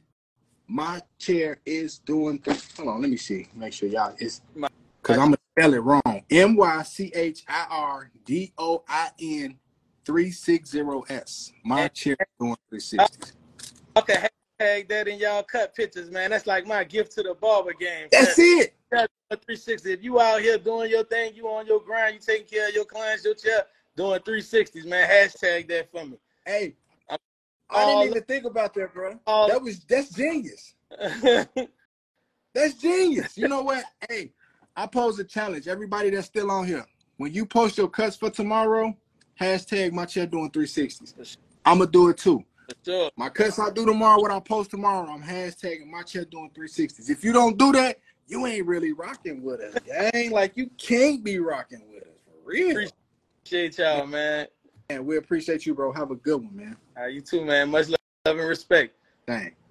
My chair is doing. Th- Hold on, let me see. Make sure y'all is because I'm gonna spell it wrong. M Y C H I R D O I N three sixty S. My chair is doing three sixty. Okay. Tag that in y'all cut pictures, man. That's like my gift to the barber game. That's it. three sixty. If you out here doing your thing, you on your grind, you taking care of your clients, your chair, doing three sixties, man. Hashtag that for me. Hey, I'm I didn't even think about that, bro. All, that was that's genius. That's genius. You know what? Hey, I pose a challenge. Everybody that's still on here, when you post your cuts for tomorrow, hashtag my chair doing three sixties. I'm gonna do it too. Sure. My cuts I do tomorrow, what I post tomorrow, I'm hashtagging my chat doing three sixties. If you don't do that, you ain't really rocking with us, gang. Like, you can't be rocking with us, for real. Appreciate y'all, man. And we appreciate you, bro. Have a good one, man. Uh, you too, man. Much love and respect. Thanks.